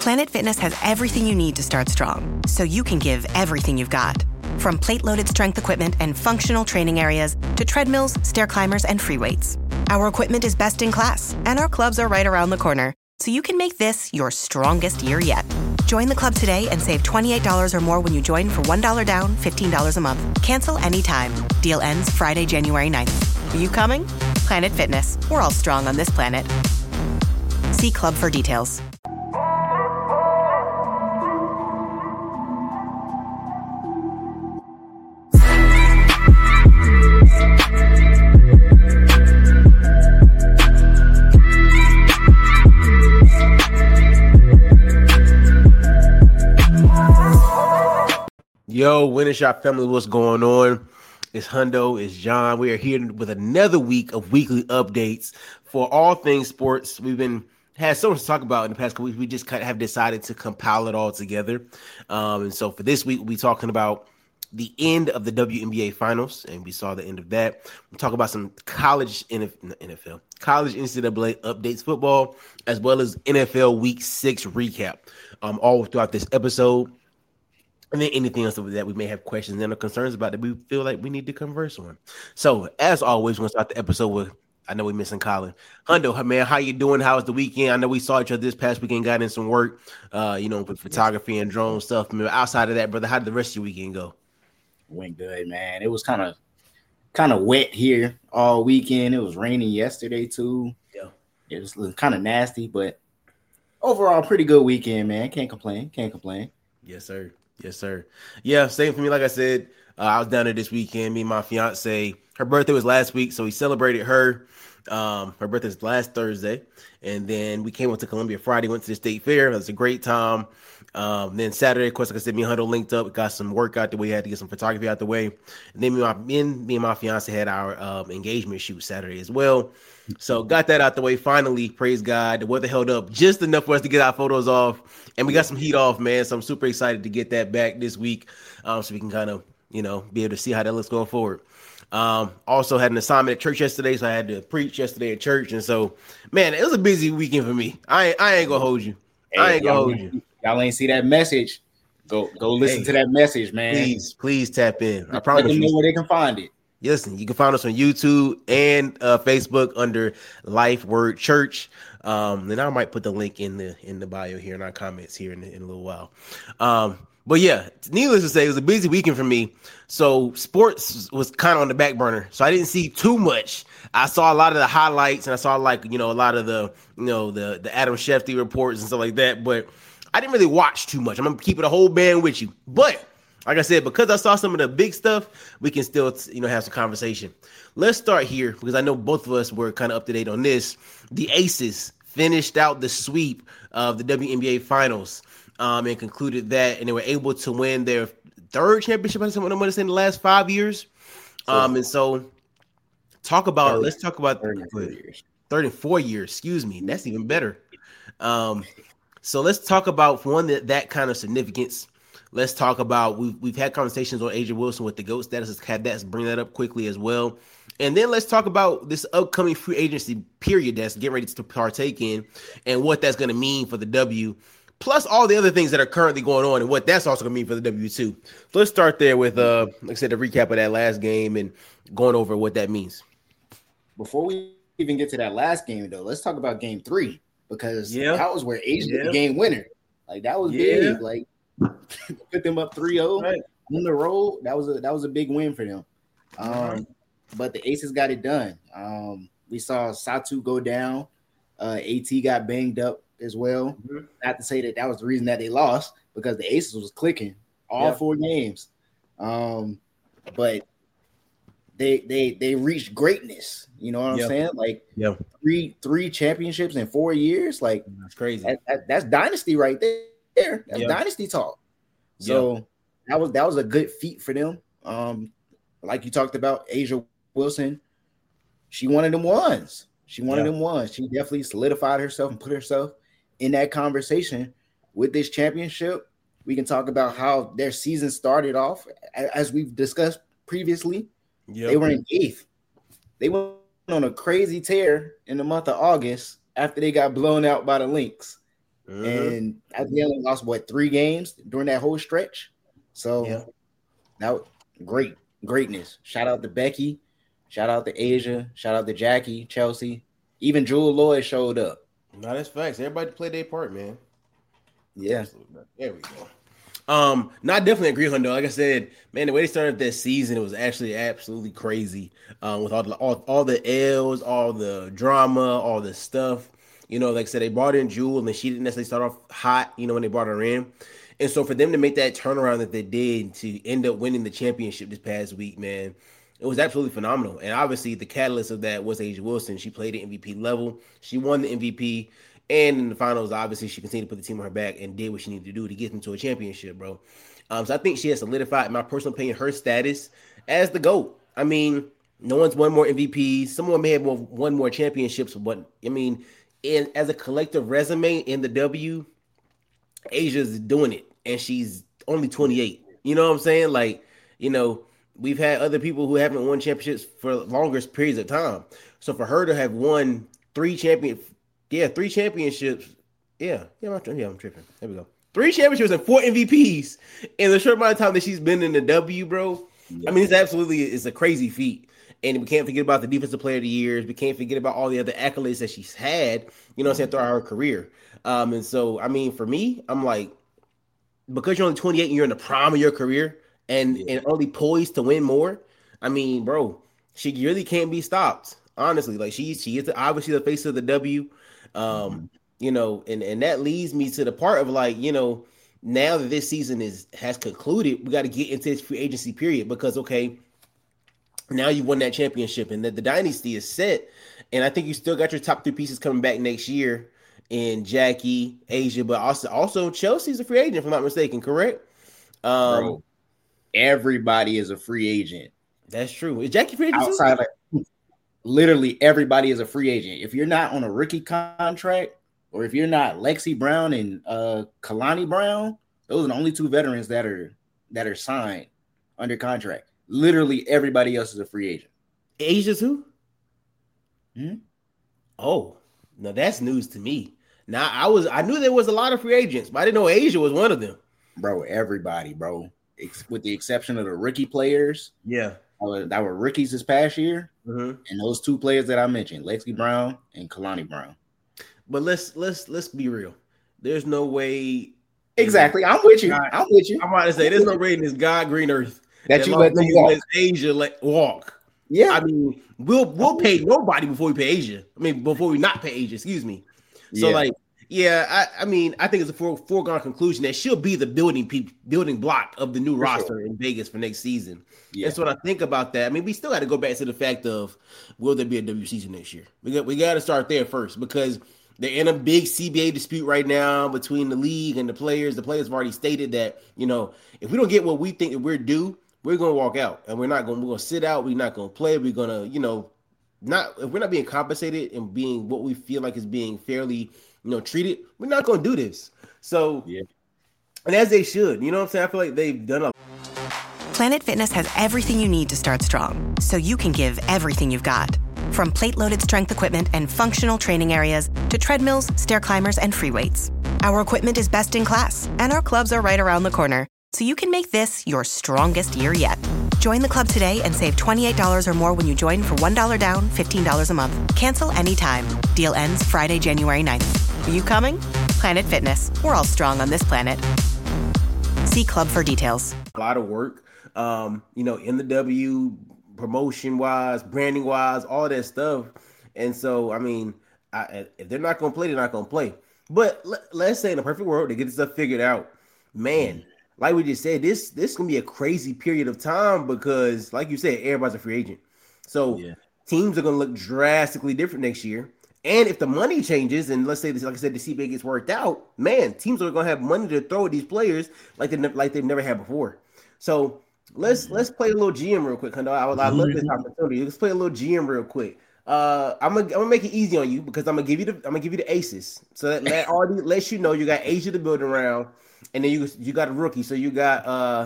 Planet Fitness has everything you need to start strong, so you can give everything you've got. From plate-loaded strength equipment and functional training areas to treadmills, stair climbers, and free weights. Our equipment is best in class, and our clubs are right around the corner, so you can make this your strongest year yet. Join the club today and save $28 or more when you join for $1 down, $15 a month. Cancel anytime. Deal ends Friday, January 9th. Are you coming? Planet Fitness. We're all strong on this planet. See club for details. Yo, Winning Shot family, what's going on? It's Hundo, it's John. We are here with another week of weekly updates for all things sports. We've had so much to talk about in the past couple weeks. We just kind of have decided to compile it all together. And so for this week, we'll be talking about the end of the WNBA finals, and we saw the end of that. We'll talk about some college NFL, college NCAA updates, football, as well as NFL Week 6 recap, all throughout this episode. And then anything else that we may have questions and or concerns about that we feel like we need to converse on. So, as always, we're going to start the episode with, I know we're missing Colin. Hundo, man, how you doing? How was the weekend? I know we saw each other this past weekend, got in some work, with photography and drone stuff. I mean, outside of that, brother, how did the rest of your weekend go? Went good, man. It was kind of wet here all weekend. It was raining yesterday, too. Yeah. It was kind of nasty, but overall, pretty good weekend, man. Can't complain. Yes, sir. Yes, sir. Yeah, same for me. Like I said, I was down there this weekend. Me and my fiance, her birthday was last week, so we celebrated her. Her birthday was last Thursday, and then we came up to Columbia Friday, went to the state fair. It was a great time. Then Saturday, of course, like I said, me and Hundo linked up, got some work out the way, had to get some photography out the way. And then me and my fiance had our engagement shoot Saturday as well. So got that out the way finally, praise God. The weather held up just enough for us to get our photos off, and we got some heat off, man. So I'm super excited to get that back this week, so we can kind of, be able to see how that looks going forward. Also had an assignment at church yesterday, so I had to preach yesterday at church, and so, man, it was a busy weekend for me. I ain't gonna hold you. Y'all ain't see that message. Go listen to that message, man. Please tap in. I promise you. Let them know where they can find it. Listen, you can find us on YouTube and Facebook under Life Word Church. And I might put the link in the bio here in our comments here in a little while. But yeah, needless to say, it was a busy weekend for me. So sports was kind of on the back burner. So I didn't see too much. I saw a lot of the highlights, and I saw a lot of the Adam Schefter reports and stuff like that. But I didn't really watch too much. I'm gonna keep it a whole band with you. But like I said, because I saw some of the big stuff, we can still, have some conversation. Let's start here because I know both of us were kind of up to date on this. The Aces finished out the sweep of the WNBA finals and concluded that, and they were able to win their third championship, I'm going to say, in the last 5 years. And so let's talk about 3rd and 4 years. Excuse me. That's even better. So let's talk about one that kind of significance. Let's talk about we've had conversations on A'ja Wilson with the GOAT status. Had that bring that up quickly as well, and then let's talk about this upcoming free agency period that's getting ready to partake in, and what that's going to mean for the W, plus all the other things that are currently going on, and what that's also going to mean for the W too. So let's start there with like I said, a recap of that last game and going over what that means. Before we even get to that last game, though, let's talk about Game 3 because that was where A'ja did the game winner. Like that was big. Like. Put them up 3-0 on the road. That was a big win for them. But the Aces got it done. We saw Satu go down. AT got banged up as well. Mm-hmm. Not to say that was the reason that they lost because the Aces was clicking all 4 games. But they reached greatness. You know what I'm saying? Like three championships in 4 years. Like that's crazy. That's dynasty right there. That's dynasty talk. So that was a good feat for them. Like you talked about, A'ja Wilson, she wanted them ones. She definitely solidified herself and put herself in that conversation with this championship. We can talk about how their season started off, as we've discussed previously. They were in 8th. They went on a crazy tear in the month of August after they got blown out by the Lynx. And they only lost 3 games during that whole stretch. So that was greatness. Shout out to Becky, shout out to Asia, shout out to Jackie, Chelsea, even Jewel Lloyd showed up. No, that's facts. Everybody played their part, man. Yeah, there we go. I definitely agree, Hundo. Like I said, man, the way they started this season, it was actually absolutely crazy. With all the L's, all the drama, all the stuff. Like I said, they brought in Jewel, and she didn't necessarily start off hot, when they brought her in. And so for them to make that turnaround that they did to end up winning the championship this past week, man, it was absolutely phenomenal. And obviously the catalyst of that was A'ja Wilson. She played at MVP level. She won the MVP. And in the finals, obviously, she continued to put the team on her back and did what she needed to do to get them to a championship, bro. So I think she has solidified, in my personal opinion, her status as the GOAT. I mean, no one's won more MVPs. Someone may have won more championships, but I mean, as a collective resume in the W, Asia's doing it, and she's only 28. You know what I'm saying? Like, we've had other people who haven't won championships for longer periods of time. So for her to have won 3 championships. Yeah, 3 championships. I'm tripping. There we go. 3 championships and 4 MVPs in the short amount of time that she's been in the W, bro. Yeah. I mean, it's a crazy feat. And we can't forget about the defensive player of the years. We can't forget about all the other accolades that she's had, throughout her career. And so, I mean, for me, I'm like, because you're only 28 and you're in the prime of your career and only poised to win more, I mean, bro, she really can't be stopped. Honestly, like she is obviously the face of the W. And that leads me to the part of like, now that this season has concluded, we got to get into this free agency period because, okay, now you won that championship and the dynasty is set. And I think you still got your top 3 pieces coming back next year in Jackie, A'ja, but also Chelsea's a free agent, if I'm not mistaken, correct? Bro, everybody is a free agent. That's true. Is Jackie free agent outside too? Literally everybody is a free agent. If you're not on a rookie contract, or if you're not Lexi Brown and Kalani Brown, those are the only 2 veterans that are signed under contract. Literally everybody else is a free agent. Asia's who? Oh, no, that's news to me. Now I knew there was a lot of free agents, but I didn't know A'ja was one of them. Bro, everybody, bro. With the exception of the rookie players. Yeah. That were rookies this past year, and those 2 players that I mentioned, Lexi Brown and Kalani Brown. But let's be real. There's no way. Exactly, I'm with you. I'm about to say there's no way in this God green earth that you let them walk. A'ja walk. Yeah, I mean we'll pay nobody before we pay A'ja. I mean before we not pay A'ja. Excuse me. So I mean I think it's a foregone conclusion that she'll be the building block of the new roster in Vegas for next season. Yeah. That's what I think about that. I mean, we still got to go back to the fact of will there be a W season next year? We got to start there first because they're in a big CBA dispute right now between the league and the players. The players have already stated that if we don't get what we think that we're due, we're going to walk out and we're going to sit out. We're not going to play. We're going to if we're not being compensated and being what we feel like is being fairly treated, we're not going to do this. So and as they should, you know what I'm saying? I feel like they've done a. Planet Fitness has everything you need to start strong, so you can give everything you've got. From plate-loaded strength equipment and functional training areas to treadmills, stair climbers, and free weights. Our equipment is best in class, and our clubs are right around the corner, so you can make this your strongest year yet. Join the club today and save $28 or more when you join for $1 down, $15 a month. Cancel anytime. Deal ends Friday, January 9th. Are you coming? Planet Fitness. We're all strong on this planet. See club for details. A lot of work. In the W, promotion wise, branding wise, all that stuff. And so, I mean, if they're not going to play, they're not going to play. But let's say in a perfect world, they get this stuff figured out. Man, like we just said, this going to be a crazy period of time because, like you said, everybody's a free agent. So teams are going to look drastically different next year. And if the money changes, and let's say this, like I said, the CBA gets worked out, man, teams are going to have money to throw at these players like they've never had before. So let's play a little GM real quick. I love this opportunity. Let's play a little GM real quick. I'm gonna make it easy on you because I'm gonna give you the aces. So that already lets you know you got A'ja to build around, and then you got a rookie. So you got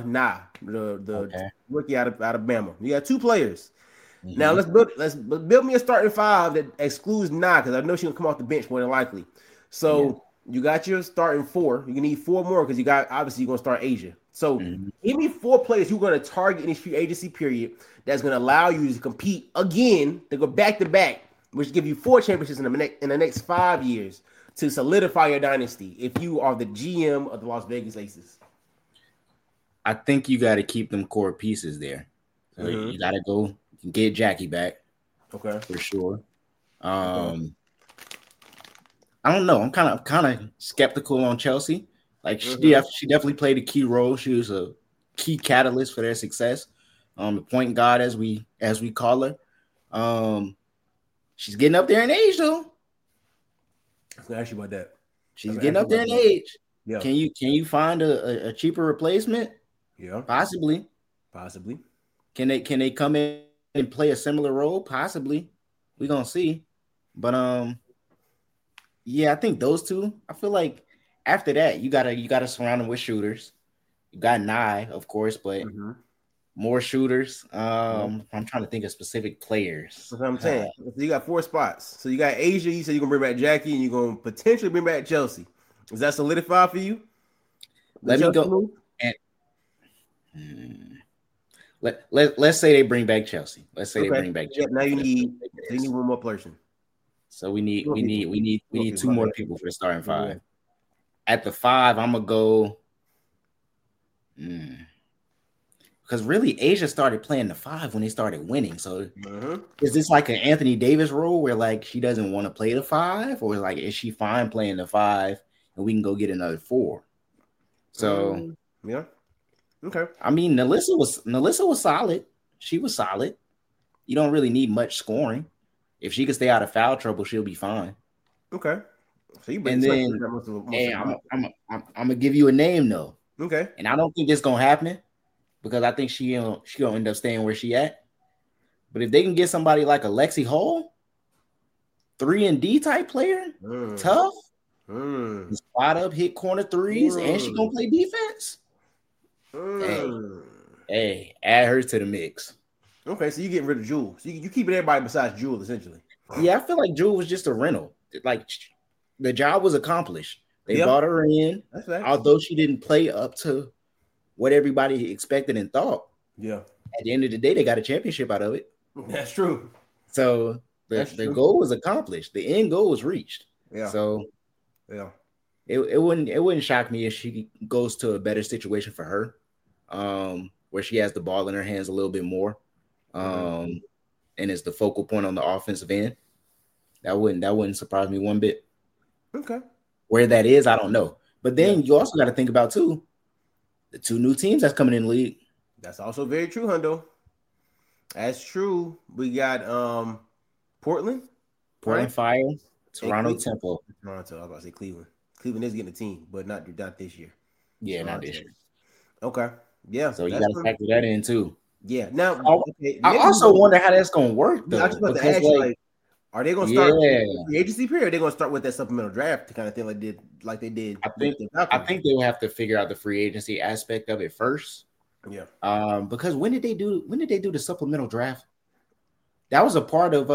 the rookie out of Bama. You got 2 players. Mm-hmm. Now let's build me a starting 5 that excludes because I know she's gonna come off the bench more than likely. So You got your starting 4. You need 4 more because you got obviously you're gonna start Asia. So give me 4 players you're gonna target in this free agency period that's gonna allow you to compete again, to go back to back, which give you 4 championships in the next 5 years to solidify your dynasty. If you are the GM of the Las Vegas Aces, I think you got to keep them core pieces there. So you got to go get Jackie back. Okay, for sure. I don't know. I'm kind of skeptical on Chelsea. Like she definitely played a key role. She was a key catalyst for their success. The point guard, as we call her. She's getting up there in age, though. I was gonna ask you about that. She's getting up there in age. Yeah. Can you find a cheaper replacement? Yeah. Possibly. Can they come in and play a similar role? Possibly. We're gonna see. But yeah, I think those two. I feel like after that, you gotta surround them with shooters. You got Nye, of course, but more shooters. I'm trying to think of specific players. That's what I'm saying. So you got 4 spots. So you got Asia. You said you're gonna bring back Jackie, and you're gonna potentially bring back Chelsea. Is that solidified for you? Let me go. And let's say they bring back Chelsea. Let's say they bring back Chelsea. Now you need one more person. So we need 2 more people for the starting 5. At the 5, I'm gonna go. Because really, Asia started playing the 5 when they started winning. So is this like an Anthony Davis role where like she doesn't want to play the 5, or like is she fine playing the 5 and we can go get another 4? So yeah, okay. I mean, Nalissa was solid. She was solid. You don't really need much scoring. If she can stay out of foul trouble, she'll be fine. Okay. So you and then, I'm gonna give you a name though. Okay. And I don't think it's gonna happen because I think she gonna end up staying where she at. But if they can get somebody like Alexi Hall, 3-and-D type player, tough, spot up, hit corner threes, and she gonna play defense. Hey, add her to the mix. Okay, so you getting rid of Jewel. So you keeping everybody besides Jewel, essentially. Yeah, I feel like Jewel was just a rental. Like the job was accomplished. They brought her in, although she didn't play up to what everybody expected and thought. Yeah. At the end of the day, they got a championship out of it. That's true. So the goal was accomplished. The end goal was reached. Yeah. So yeah, it wouldn't shock me if she goes to a better situation for her, where she has the ball in her hands a little bit more, and is the focal point on the offensive end. That wouldn't surprise me one bit. Okay. Where that is, I don't know. But then you also got to think about too the 2 new teams that's coming in the league. That's also very true, Hundo. That's true. We got Portland Fire, Toronto Temple. Toronto. I was about to say Cleveland. Cleveland is getting a team, but not this year. Yeah, not this year. Okay. Yeah. So you got to factor that in too. Yeah. Now, I also wonder how that's going to work though. I was about to ask you, are they going to start the agency period? Or are they going to start with that supplemental draft kind of thing like they did? I think they will have to figure out the free agency aspect of it first. Yeah. Because when did they do the supplemental draft? That was a part of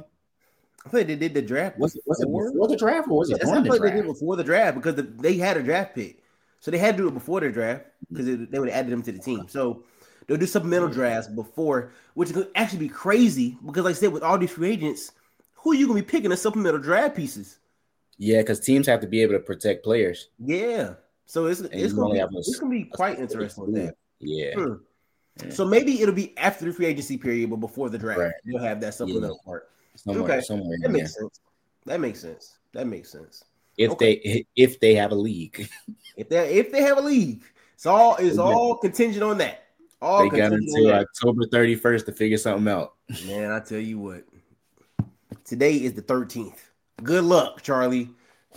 I think they did the draft. Was it before the draft or was it during the draft? They did before the draft because they had a draft pick, so they had to do it before the draft because they would have added them to the team. So they'll do supplemental drafts before, which could actually be crazy because, like I said, with all these free agents, who are you gonna be picking as supplemental draft pieces? Yeah, because teams have to be able to protect players. Yeah, so it's gonna be quite interesting with that. Yeah. So maybe it'll be after the free agency period, but before the draft, you'll have that supplemental part. Somewhere that makes sense. That makes sense. If they have a league, if they have a league, it's all contingent on that. They got until October 31st to figure something out. Man, I tell you what. Today is the 13th. Good luck, Charlie.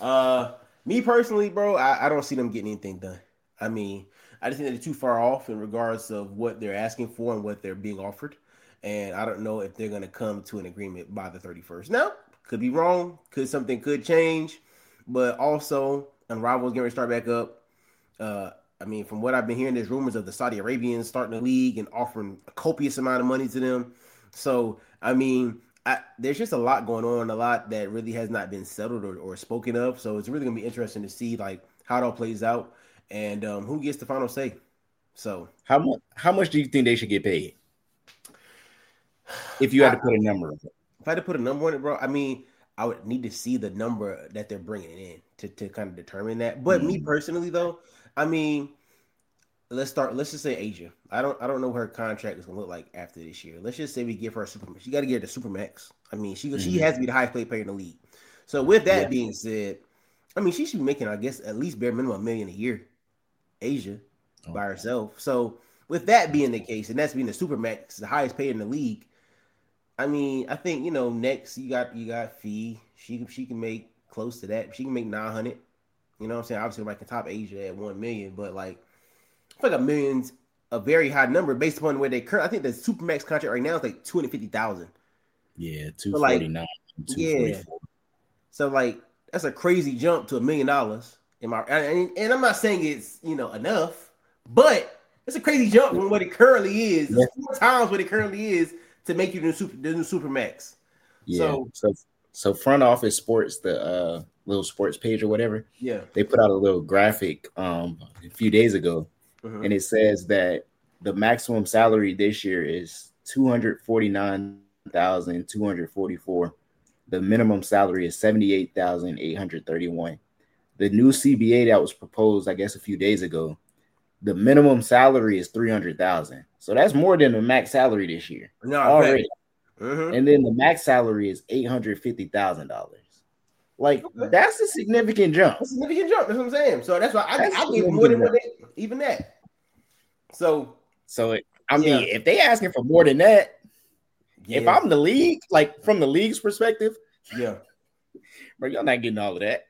Me personally, bro, I don't see them getting anything done. I mean, I just think they're too far off in regards of what they're asking for and what they're being offered. And I don't know if they're going to come to an agreement by the 31st. Now, could be wrong. Something could change. But also, Unrivaled is going to start back up. I mean, from what I've been hearing, there's rumors of the Saudi Arabians starting the league and offering a copious amount of money to them. So, I mean, there's just a lot going on, a lot that really has not been settled or spoken of. So it's really gonna be interesting to see like how it all plays out and who gets the final say. So how much do you think they should get paid? If you had to put a number on it. If I had to put a number on it, bro, I mean, I would need to see the number that they're bringing in to kind of determine that. But me personally, though, I mean, let's just say A'ja. I don't know what her contract is gonna look like after this year. Let's just say we give her a super. She got to get the Supermax. I mean, she has to be the highest paid player in the league. So with that being said, I mean, she should be making, I guess, at least bare minimum $1 million a year. A'ja by herself. So with that being the case, and that's being the Supermax, the highest paid in the league. I mean, I think, next you got Fee. She can make close to that. She can make 900. You know what I'm saying? Obviously, like the top A'ja at 1 million, but like I feel like $1 million's a very high number based upon where they current. I think the Supermax contract right now is like 250,000. Yeah, 249. So yeah. So like that's a crazy jump to $1 million. And I'm not saying it's enough, but it's a crazy jump from what it currently is. It's 4 times what it currently is to make you the new Supermax. Yeah. So Front Office Sports, the little sports page or whatever. Yeah. They put out a little graphic a few days ago, and it says that the maximum salary this year is $249,244. The minimum salary is $78,831. The new CBA that was proposed, I guess, a few days ago, the minimum salary is $300,000. So that's more than the max salary this year already. And then the max salary is $850,000. Like that's a significant jump. That's a significant jump. That's what I'm saying. So that's why I give more than even that. So I mean, if they asking for more than that, if I'm the league, like from the league's perspective, bro, y'all not getting all of that.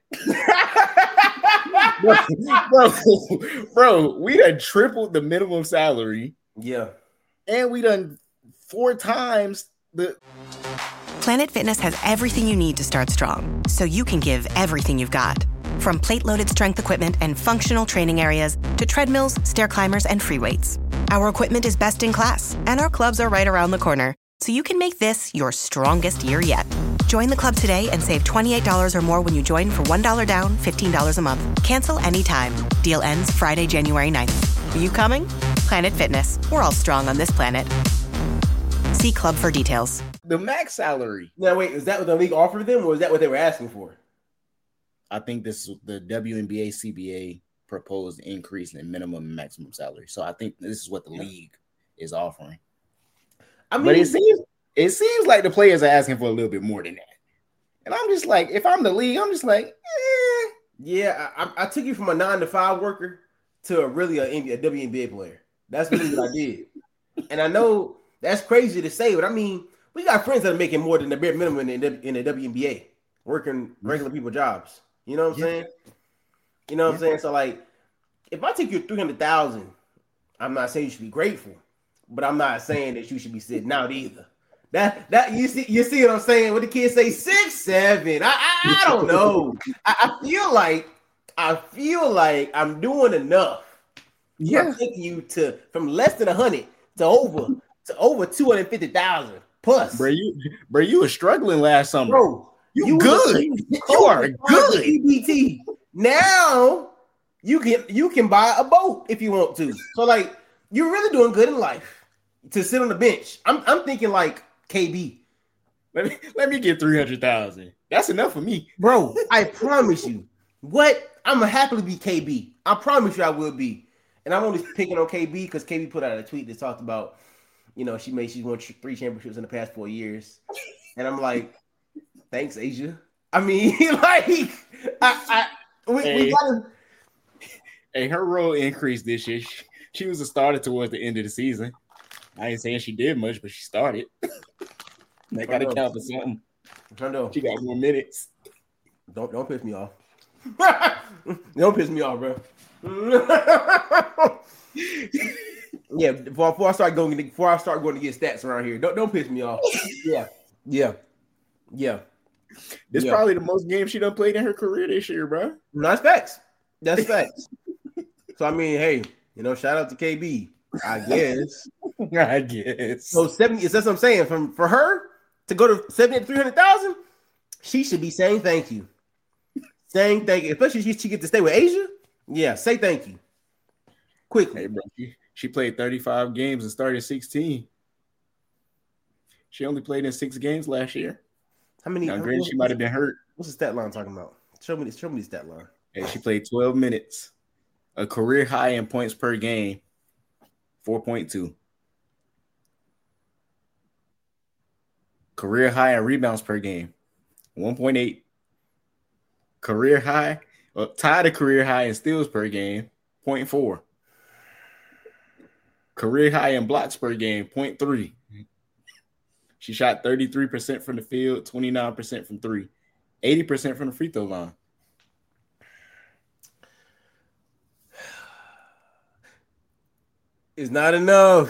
bro, we done tripled the minimum salary. Yeah. And we done 4 times the. Planet Fitness has everything you need to start strong, so you can give everything you've got. From plate-loaded strength equipment and functional training areas to treadmills, stair climbers, and free weights. Our equipment is best in class, and our clubs are right around the corner, so you can make this your strongest year yet. Join the club today and save $28 or more when you join for $1 down, $15 a month. Cancel anytime. Deal ends Friday, January 9th. Are you coming? Planet Fitness. We're all strong on this planet. See club for details. The max salary. Now, wait, is that what the league offered them, or is that what they were asking for? I think this is the WNBA CBA proposed increase in minimum and maximum salary. So I think this is what the league is offering. I mean, but it seems like the players are asking for a little bit more than that. And I'm just like, if I'm the league, I'm just like, Yeah, I took you from a 9-to-5 worker to a WNBA player. That's really what I did. And I know that's crazy to say, but I mean, we got friends that are making more than the bare minimum in the WNBA, working regular people jobs. You know what I'm saying? You know what I'm saying? So like, if I take you $300,000, I'm not saying you should be grateful, but I'm not saying that you should be sitting out either. That you see what I'm saying? What the kids say, 6, 7. I don't know. I feel like I'm doing enough. Yeah, I'm taking you from less than 100 to over 250,000 plus. Bro, you were struggling last summer. Bro, you good. You are good. EBT. Now you can buy a boat if you want to. So like, you're really doing good in life to sit on the bench. I'm thinking like KB. Let me get 300,000. That's enough for me, bro. I promise you. What? I'm gonna happily be KB. I promise you, I will be. And I'm only picking on KB because KB put out a tweet that talked about, she's won 3 championships in the past 4 years, and I'm like, thanks, A'ja. I mean, like, we gotta. Hey, her role increased this year. She was a starter towards the end of the season. I ain't saying she did much, but she started. They got to count for something. She got more minutes. Don't piss me off. Don't piss me off, bro. Yeah, before I start going to get stats around here, don't piss me off. Yeah. This is probably the most games she done played in her career this year, bro. That's facts. So I mean, hey, shout out to KB. I guess. I guess. So 70. That's what I'm saying. For her, to go to 70 to 300,000, she should be saying thank you. Saying thank you. Especially if she gets to stay with Asia. Yeah, say thank you. Quickly. Hey, bro, she played 35 games and started 16. She only played in 6 games last year. How many? Granted, she might have been hurt. What's the stat line talking about? Show me the stat line. Hey, she played 12 minutes. A career high in points per game, 4.2. Career high in rebounds per game, 1.8. Career high, tied a career high in steals per game, 0.4. Career high in blocks per game, 0.3. She shot 33% from the field, 29% from 3, 80% from the free throw line. It's not enough.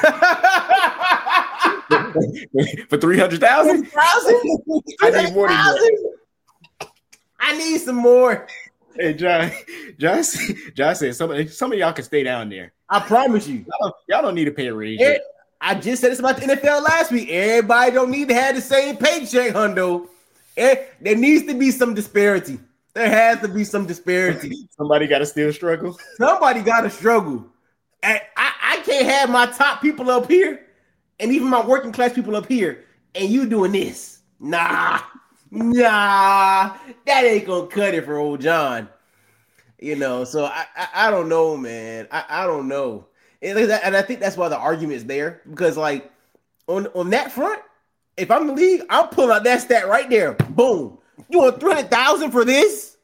For 300,000? I need more than that. I need some more. Hey, John said some of y'all can stay down there. I promise you. Y'all don't need to pay a raise. I just said this about the NFL last week. Everybody don't need to have the same paycheck, Hundo. There needs to be some disparity. There has to be some disparity. Somebody got to still struggle. Somebody got to struggle. I can't have my top people up here and even my working class people up here and you doing this. Nah, that ain't gonna cut it for old John. So I don't know, man. I don't know. And I think that's why the argument is there. Because, like, on that front, if I'm the league, I'm pulling out that stat right there. Boom. You want 300,000 for this?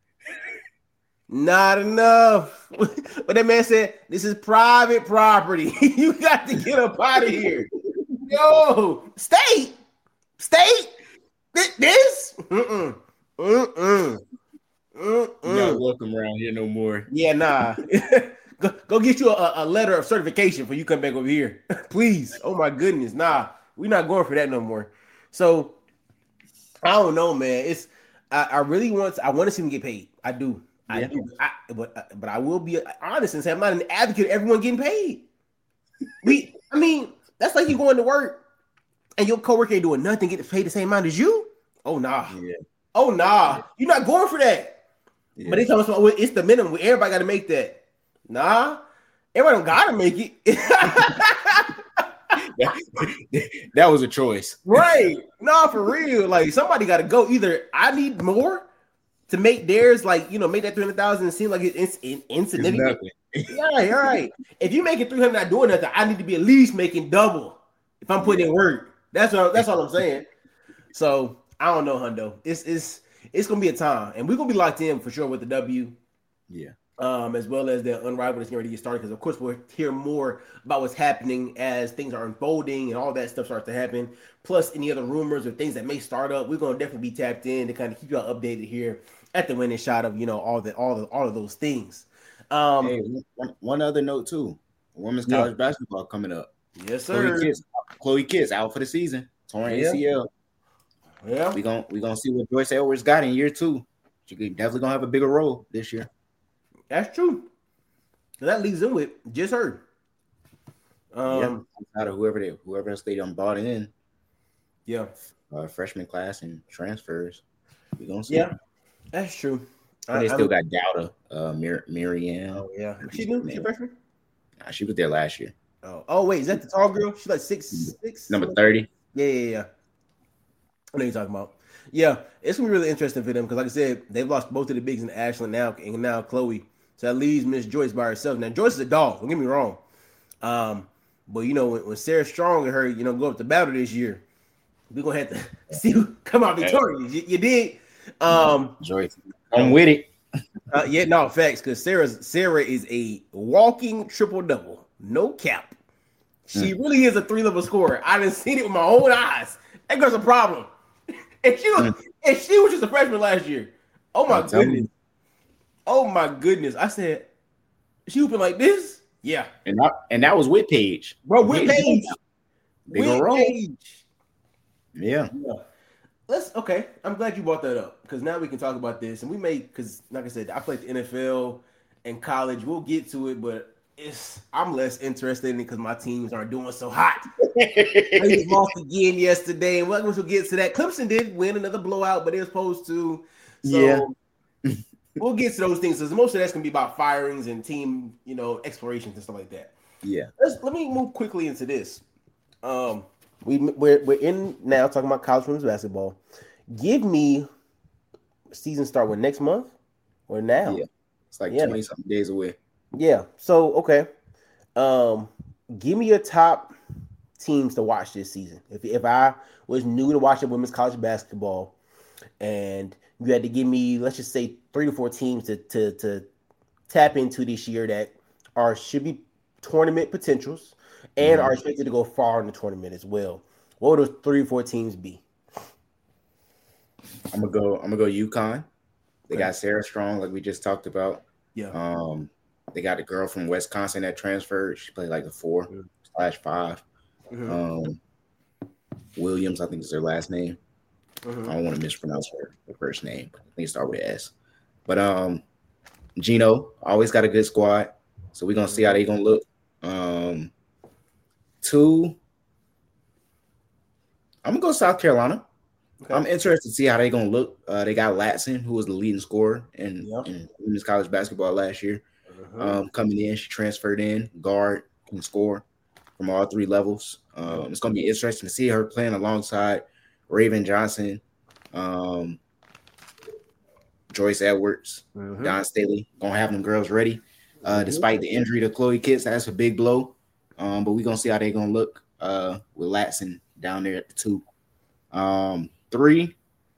Not enough. But that man said, this is private property. You got to get up out of here. Yo, state. This? You're not welcome around here no more. Yeah, nah. Go get you a letter of certification before you come back over here. Please. Oh, my goodness. Nah, we're not going for that no more. So, I don't know, man. I really want to see him get paid. I do. I do. But I will be honest and say I'm not an advocate of everyone getting paid. That's like you going to work and your coworker ain't doing nothing, get paid the same amount as you. Oh, nah. Yeah. Oh, nah. You're not going for that. Yeah. But they tell us it's the minimum. Everybody got to make that. Nah. Everybody don't got to make it. That was a choice. Right. No, for real. Like, somebody got to go. Either I need more to make theirs, like, make that 300,000 seem like it's insignificant. Yeah, all right. If you make it 300 not doing nothing, I need to be at least making double if I'm putting in work. That's all I'm saying. So I don't know, Hundo. It's gonna be a time, and we're gonna be locked in for sure with the W. Yeah. As well as the Unrivaled is going to get started, because of course we'll hear more about what's happening as things are unfolding and all that stuff starts to happen. Plus any other rumors or things that may start up, we're gonna definitely be tapped in to kind of keep y'all updated here at the winning shot of all of those things. Hey, one other note too: women's college basketball coming up. Yes, sir. Chloe Kitts out for the season, torn ACL. Yeah, we gonna see what Joyce Edwards got in year 2. She definitely gonna have a bigger role this year. That's true. That leads in with just her. Out of whoever else they bought in. Yeah. Freshman class and transfers. We gonna see. Yeah, that's true. They still got Dowda, Miriam. Oh yeah, she new. She freshman. Nah, she was there last year. Oh wait, is that the tall girl? She's like 6'6". Number 30. Yeah. I know you're talking about. Yeah, it's gonna be really interesting for them because, like I said, they've lost both of the bigs in Ashlyn now Chloe. So that leaves Miss Joyce by herself. Now Joyce is a dog. Don't get me wrong. But when Sarah Strong and her, go up to battle this year, we're gonna have to see who come out victorious. You did. Joyce, I'm with it. Facts. Because Sarah is a walking triple double, no cap. She really is a 3-level scorer. I didn't see it with my own eyes. That girl's a problem. And she was just a freshman last year. Oh my goodness. Oh my goodness. I said, she hooping like this? Yeah. And that was with Paige. Bro, with Paige. With Paige. Yeah. Okay. I'm glad you brought that up because now we can talk about this. And we may, because like I said, I played the NFL and college. We'll get to it, but I'm less interested in it because my teams aren't doing so hot. They lost again yesterday, and we'll get to that. Clemson did win another blowout, but they were supposed to. So we'll get to those things because most of that's gonna be about firings and team, explorations and stuff like that. Yeah. Let me move quickly into this. We're in now talking about college women's basketball. Give me season start with next month or now? Yeah, it's like 20-something days away. Yeah. So okay, give me your top teams to watch this season. If I was new to watching women's college basketball, and you had to give me, let's just say, 3 to 4 teams to tap into this year that should be tournament potentials and are expected to go far in the tournament as well. What would those 3 or 4 teams be? I'm gonna go UConn. They got Sarah Strong, like we just talked about. Yeah. They got a girl from Wisconsin that transferred. She played like a 4/5. Williams, I think is their last name. I don't want to mispronounce her first name. I think it starts with an S. But Gino always got a good squad. So we're gonna see how they gonna look. 2, I'm gonna go South Carolina. Okay. I'm interested to see how they gonna look. They got Latson, who was the leading scorer in women's college basketball last year. Coming in, she transferred in, guard, can score from all 3 levels. It's gonna be interesting to see her playing alongside Raven Johnson, Joyce Edwards, Don Staley. Gonna have them girls ready. Despite the injury to Chloe Kitts, that's a big blow. But we're gonna see how they're gonna look with Latson down there at the 2. 3.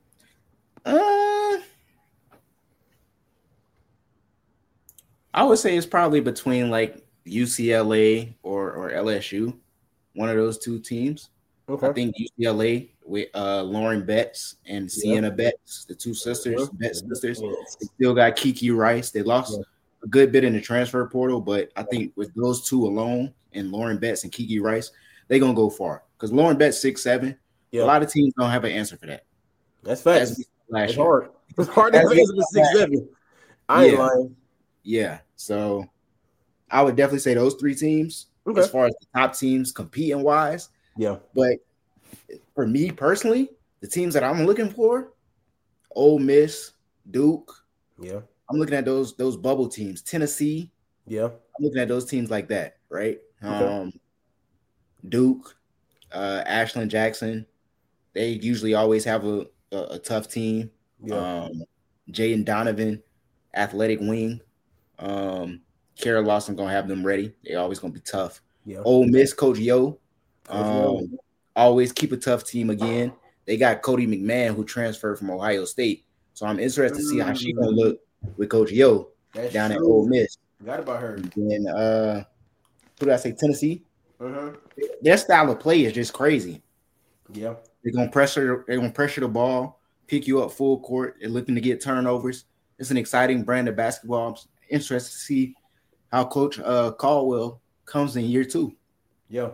I would say it's probably between like UCLA or LSU, one of those 2 teams. Okay. I think UCLA with Lauren Betts and Sienna Betts, the 2 sisters, Betts sisters. They still got Kiki Rice. They lost a good bit in the transfer portal, but I think with those 2 alone and Lauren Betts and Kiki Rice, they're gonna go far. Because Lauren Betts 6'7". A lot of teams don't have an answer for that. That's facts. It's hard. It's hard to answer for 6'7". I ain't lying. Yeah. So I would definitely say those 3 teams as far as the top teams competing wise. Yeah. But for me personally, the teams that I'm looking for, Ole Miss, Duke. Yeah. I'm looking at those bubble teams. Tennessee. Yeah. I'm looking at those teams like that, right? Okay. Duke, Ashland Jackson. They usually always have a tough team. Yeah. Jaden Donovan, athletic wing. Kara Lawson gonna have them ready. They always gonna be tough. Yeah. Ole Miss, Coach Yo. Always keep a tough team again. They got Cody McMahon who transferred from Ohio State. So I'm interested to see how she's gonna look with Coach Yo down at Ole Miss. Forgot about her. And who did I say? Tennessee. Their style of play is just crazy. Yeah. They're gonna pressure the ball, pick you up full court. They're looking to get turnovers. It's an exciting brand of basketball. I'm interested to see how Coach Caldwell comes in year 2. Yeah.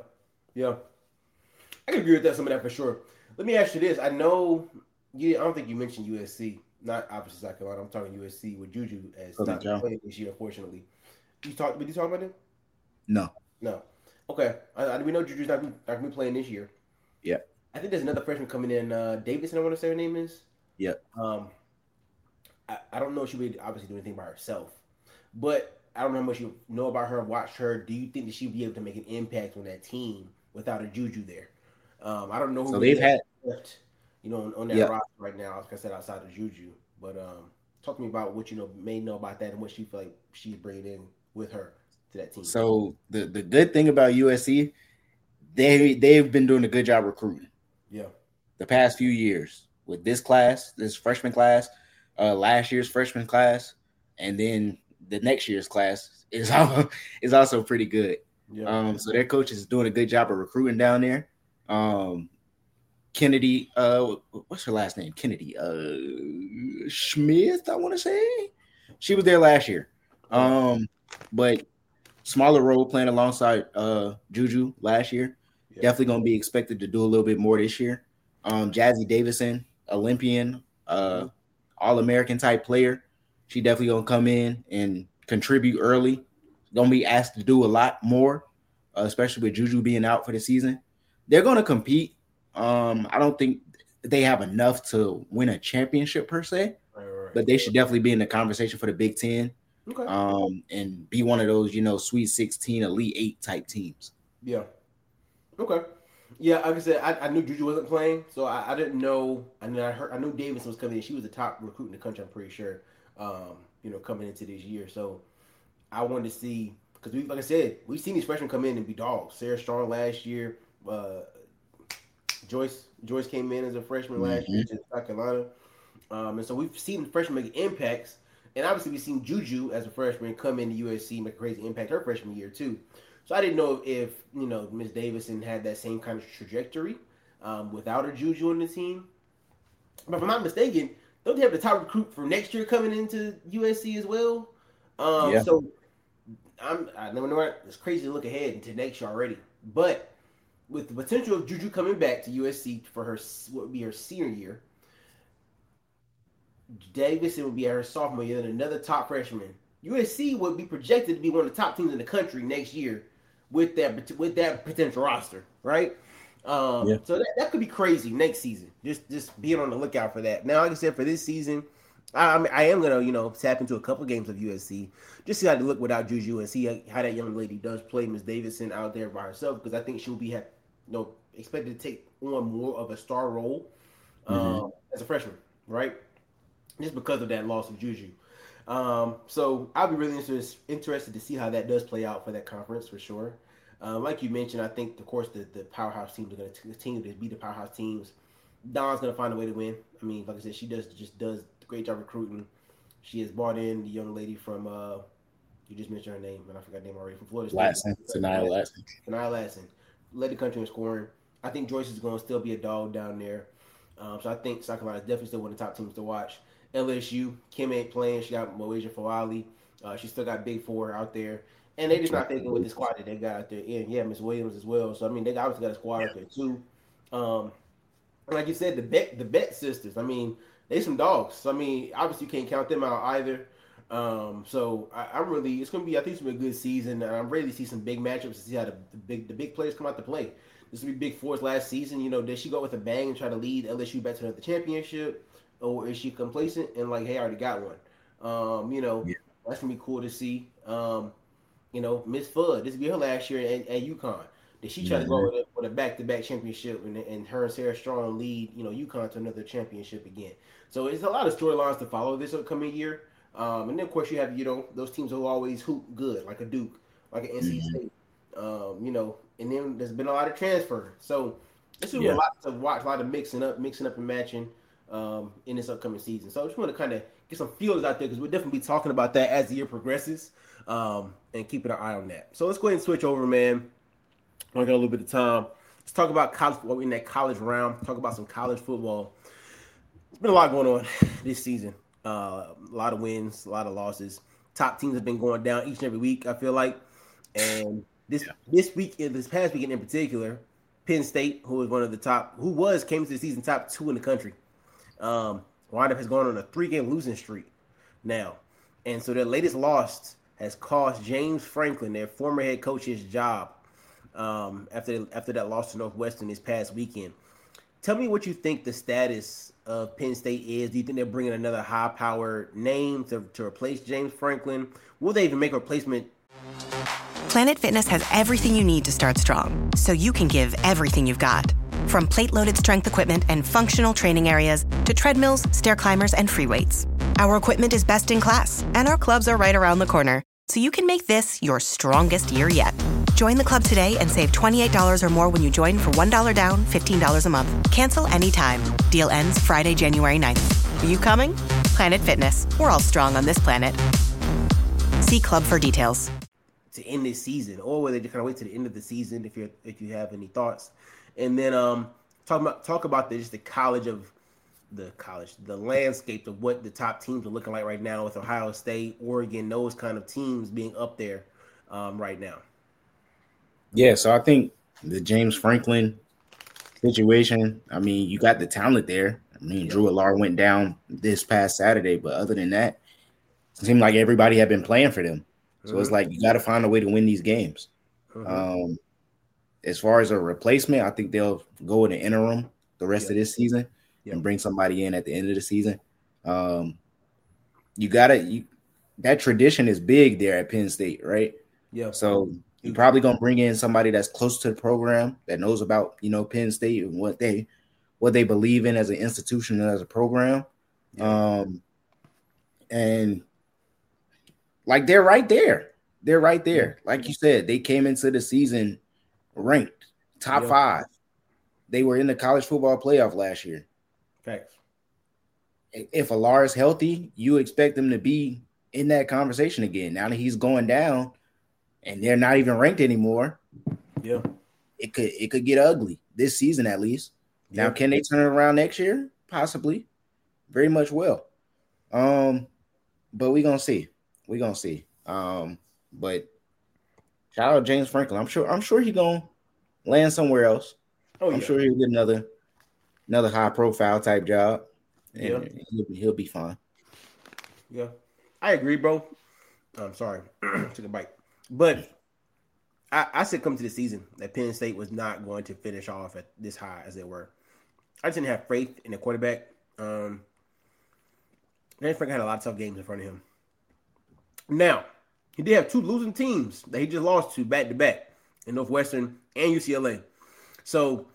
I can agree with some of that for sure. Let me ask you this. I know I don't think you mentioned USC. Not obviously South Carolina. I'm talking USC with Juju as not playing this year, unfortunately. Did you talk about him? No. Okay. We know Juju's not going to be playing this year. Yeah. I think there's another freshman coming in, Davidson, I want to say her name is. Yeah. I don't know if she would obviously do anything by herself, but I don't know how much you know about her, watched her. Do you think that she'd be able to make an impact on that team without a Juju there? I don't know who they've had left, on that roster right now. Like I said, outside of Juju, but talk to me about what may know about that and what she feel like she's bringing in with her to that team. So the good thing about USC, they've been doing a good job recruiting. Yeah, the past few years with this freshman class, last year's freshman class, and then the next year's class is also pretty good. Yeah. So their coach is doing a good job of recruiting down there. Kennedy, what's her last name? Kennedy Smith, I want to say. She was there last year. But smaller role playing alongside Juju last year. Yeah. Definitely going to be expected to do a little bit more this year. Jazzy Davison, Olympian, All-American type player. She definitely going to come in and contribute early. going to be asked to do a lot more, especially with Juju being out for the season. They're going to compete. I don't think they have enough to win a championship per se, but they should definitely be in the conversation for the Big Ten. Okay. And be one of those, Sweet 16, Elite 8 type teams. Yeah. Okay. Yeah, like I said, I knew Juju wasn't playing, so I didn't know. I knew Davidson was coming in. She was the top recruit in the country, I'm pretty sure. Coming into this year, so I wanted to see because like I said, we've seen these freshmen come in and be dogs. Sarah Strong last year, Joyce came in as a freshman last year to South Carolina, and so we've seen freshmen make impacts. And obviously, we've seen Juju as a freshman come into USC, make a crazy impact her freshman year, too. So I didn't know if Miss Davidson had that same kind of trajectory without her Juju on the team. But if I'm not mistaken, don't they have the top recruit for next year coming into USC as well? So I never know. It's crazy to look ahead into next year already. But with the potential of Juju coming back to USC for what would be her senior year, Davidson would be her sophomore year, and another top freshman. USC would be projected to be one of the top teams in the country next year with that potential roster, right? So that could be crazy next season. Just being on the lookout for that. Now, like I said, for this season, I am gonna tap into a couple games of USC, just see how they look without Juju and see how that young lady does play, Miss Davidson, out there by herself, because I think she'll be expected to take on more of a star role as a freshman, right? Just because of that loss of Juju. So I'll be really interested to see how that does play out for that conference for sure. Like you mentioned, I think, of course, the powerhouse teams are going to continue to be the powerhouse teams. Dawn's going to find a way to win. I mean, like I said, she does a great job recruiting. She has brought in the young lady from, you just mentioned her name, and I forgot her name already, from Florida State. Sanaya Latson. Sanaya Latson. Led the country in scoring. I think Joyce is going to still be a dog down there. So I think South Carolina is definitely still one of the top teams to watch. LSU, Kim ain't playing. She got Moesha Fawali. She still got Big Four out there. And they just not thinking with the squad that they got out there. And yeah, Miss Williams as well. So, I mean, they obviously got a squad out there too. Like you said, the Bet sisters, I mean, they some dogs. So, I mean, obviously you can't count them out either. So I'm really, it's going to be, I think it's going to be a good season. And I'm ready to see some big matchups to see how the big players come out to play. This will be Big Four's last season. Did she go with a bang and try to lead LSU back to the championship? Or is she complacent and like, hey, I already got one? That's gonna be cool to see. Miss Fudd, this will be her last year at UConn. Did she try to go with a back-to-back championship and her and Sarah Strong lead, UConn to another championship again? So it's a lot of storylines to follow this upcoming year. And then of course you have those teams who always hoop good, like a Duke, like an NC State. And then there's been a lot of transfer. So this will be a lot to watch, a lot of mixing up and matching. In this upcoming season. So I just want to kind of get some feelers out there because we'll definitely be talking about that as the year progresses and keeping an eye on that. So let's go ahead and switch over, man. I got a little bit of time. Let's talk about college football in that college round. Talk about some college football. There's been a lot going on this season. A lot of wins, a lot of losses. Top teams have been going down each and every week, I feel like. And this past weekend in particular, Penn State, who came to the season top 2 in the country. Wound up has gone on a 3-game losing streak now. And so their latest loss has cost James Franklin, their former head coach, his job after that loss to Northwestern this past weekend. Tell me what you think the status of Penn State is. Do you think they're bringing another high-powered name to replace James Franklin? Will they even make a replacement? Planet Fitness has everything you need to start strong, so you can give everything you've got. From plate-loaded strength equipment and functional training areas to treadmills, stair climbers, and free weights. Our equipment is best in class, and our clubs are right around the corner, so you can make this your strongest year yet. Join the club today and save $28 or more when you join for $1 down, $15 a month. Cancel anytime. Deal ends Friday, January 9th. Are you coming? Planet Fitness. We're all strong on this planet. See club for details. To end this season, or whether they kind of wait to the end of the season if you have any thoughts. And then talk about the landscape of what the top teams are looking like right now with Ohio State, Oregon, those kind of teams being up there right now. Yeah, so I think the James Franklin situation, I mean, you got the talent there. I mean, Drew Allar went down this past Saturday, but other than that, it seemed like everybody had been playing for them. So it's like you got to find a way to win these games. As far as a replacement, I think they'll go in the interim the rest of this season and bring somebody in at the end of the season. That tradition is big there at Penn State, right? Yeah. So you're probably gonna bring in somebody that's close to the program, that knows about Penn State and what they believe in as an institution and as a program. And like they're right there. They're right there. Like you said, they came into the season ranked top 5. They were in the college football playoff last year. Thanks. If Alar is healthy, you expect them to be in that conversation again. Now that he's going down and they're not even ranked anymore, it could get ugly this season at least. Now, can they turn it around next year? Possibly. Very much will. But we're gonna see. But shout out James Franklin. I'm sure he's gonna land somewhere else. I'm sure he'll get another high profile type job. And he'll be fine. Yeah. I agree, bro. I'm sorry. Took a bite. But I said come to the season that Penn State was not going to finish off at this high as they were. I just didn't have faith in the quarterback. James Franklin had a lot of tough games in front of him. Now, he did have 2 losing teams that he just lost to back-to-back in Northwestern and UCLA. So,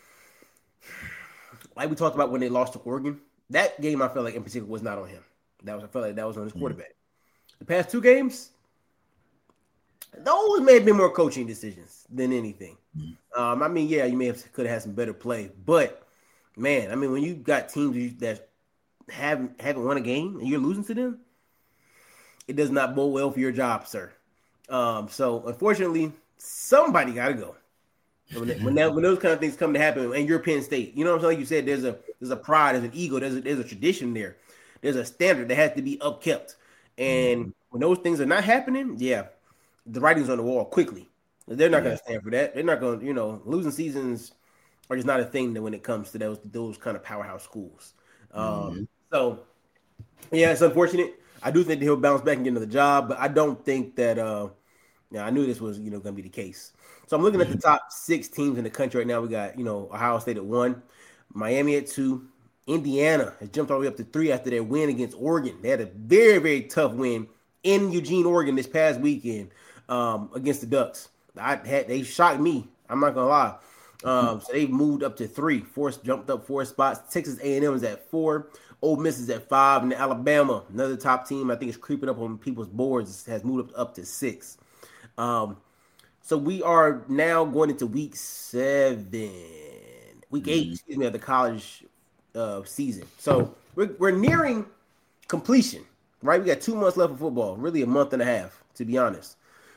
like we talked about when they lost to Oregon, that game I felt like in particular was not on him. I felt like that was on his quarterback. The past 2 games, those may have been more coaching decisions than anything. You could have had some better play. But, man, when you got teams that haven't won a game and you're losing to them, it does not bode well for your job, sir. So unfortunately, somebody got to go. When those kind of things come to happen, and you're Penn State, you know what I'm saying? Like you said, there's a pride, there's an ego, there's a tradition there, there's a standard that has to be upkept. And when those things are not happening, the writing's on the wall quickly. They're not going to stand for that. They're not going to, losing seasons are just not a thing when it comes to those kind of powerhouse schools. So, it's unfortunate. I do think that he'll bounce back and get another job, but I don't think that I knew this was, going to be the case. So I'm looking at the top 6 teams in the country right now. We got, Ohio State at 1, Miami at 2, Indiana has jumped all the way up to 3 after their win against Oregon. They had a very, very tough win in Eugene, Oregon this past weekend against the Ducks. They shocked me. I'm not going to lie. So they moved up to 3. Jumped up 4 spots. Texas A&M is at 4. Ole Miss is at 5. And Alabama, another top team, I think is creeping up on people's boards, has moved up to 6. So we are now going into week 8, of the college season. So we're nearing completion, right? We got 2 months left of football, really a month and a half, to be honest.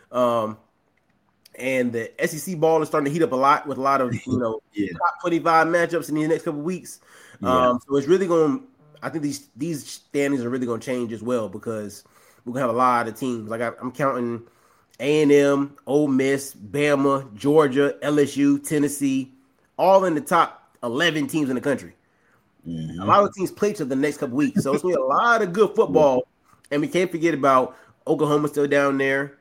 And the SEC ball is starting to heat up a lot with a lot of, top 25 matchups in these next couple of weeks. So it's really going to, I think these standings are really going to change as well, because we're going to have a lot of teams. Like I'm counting A&M, Ole Miss, Bama, Georgia, LSU, Tennessee, all in the top 11 teams in the country. A lot of teams play each other the next couple weeks. So it's going to be a lot of good football. And we can't forget about Oklahoma still down there.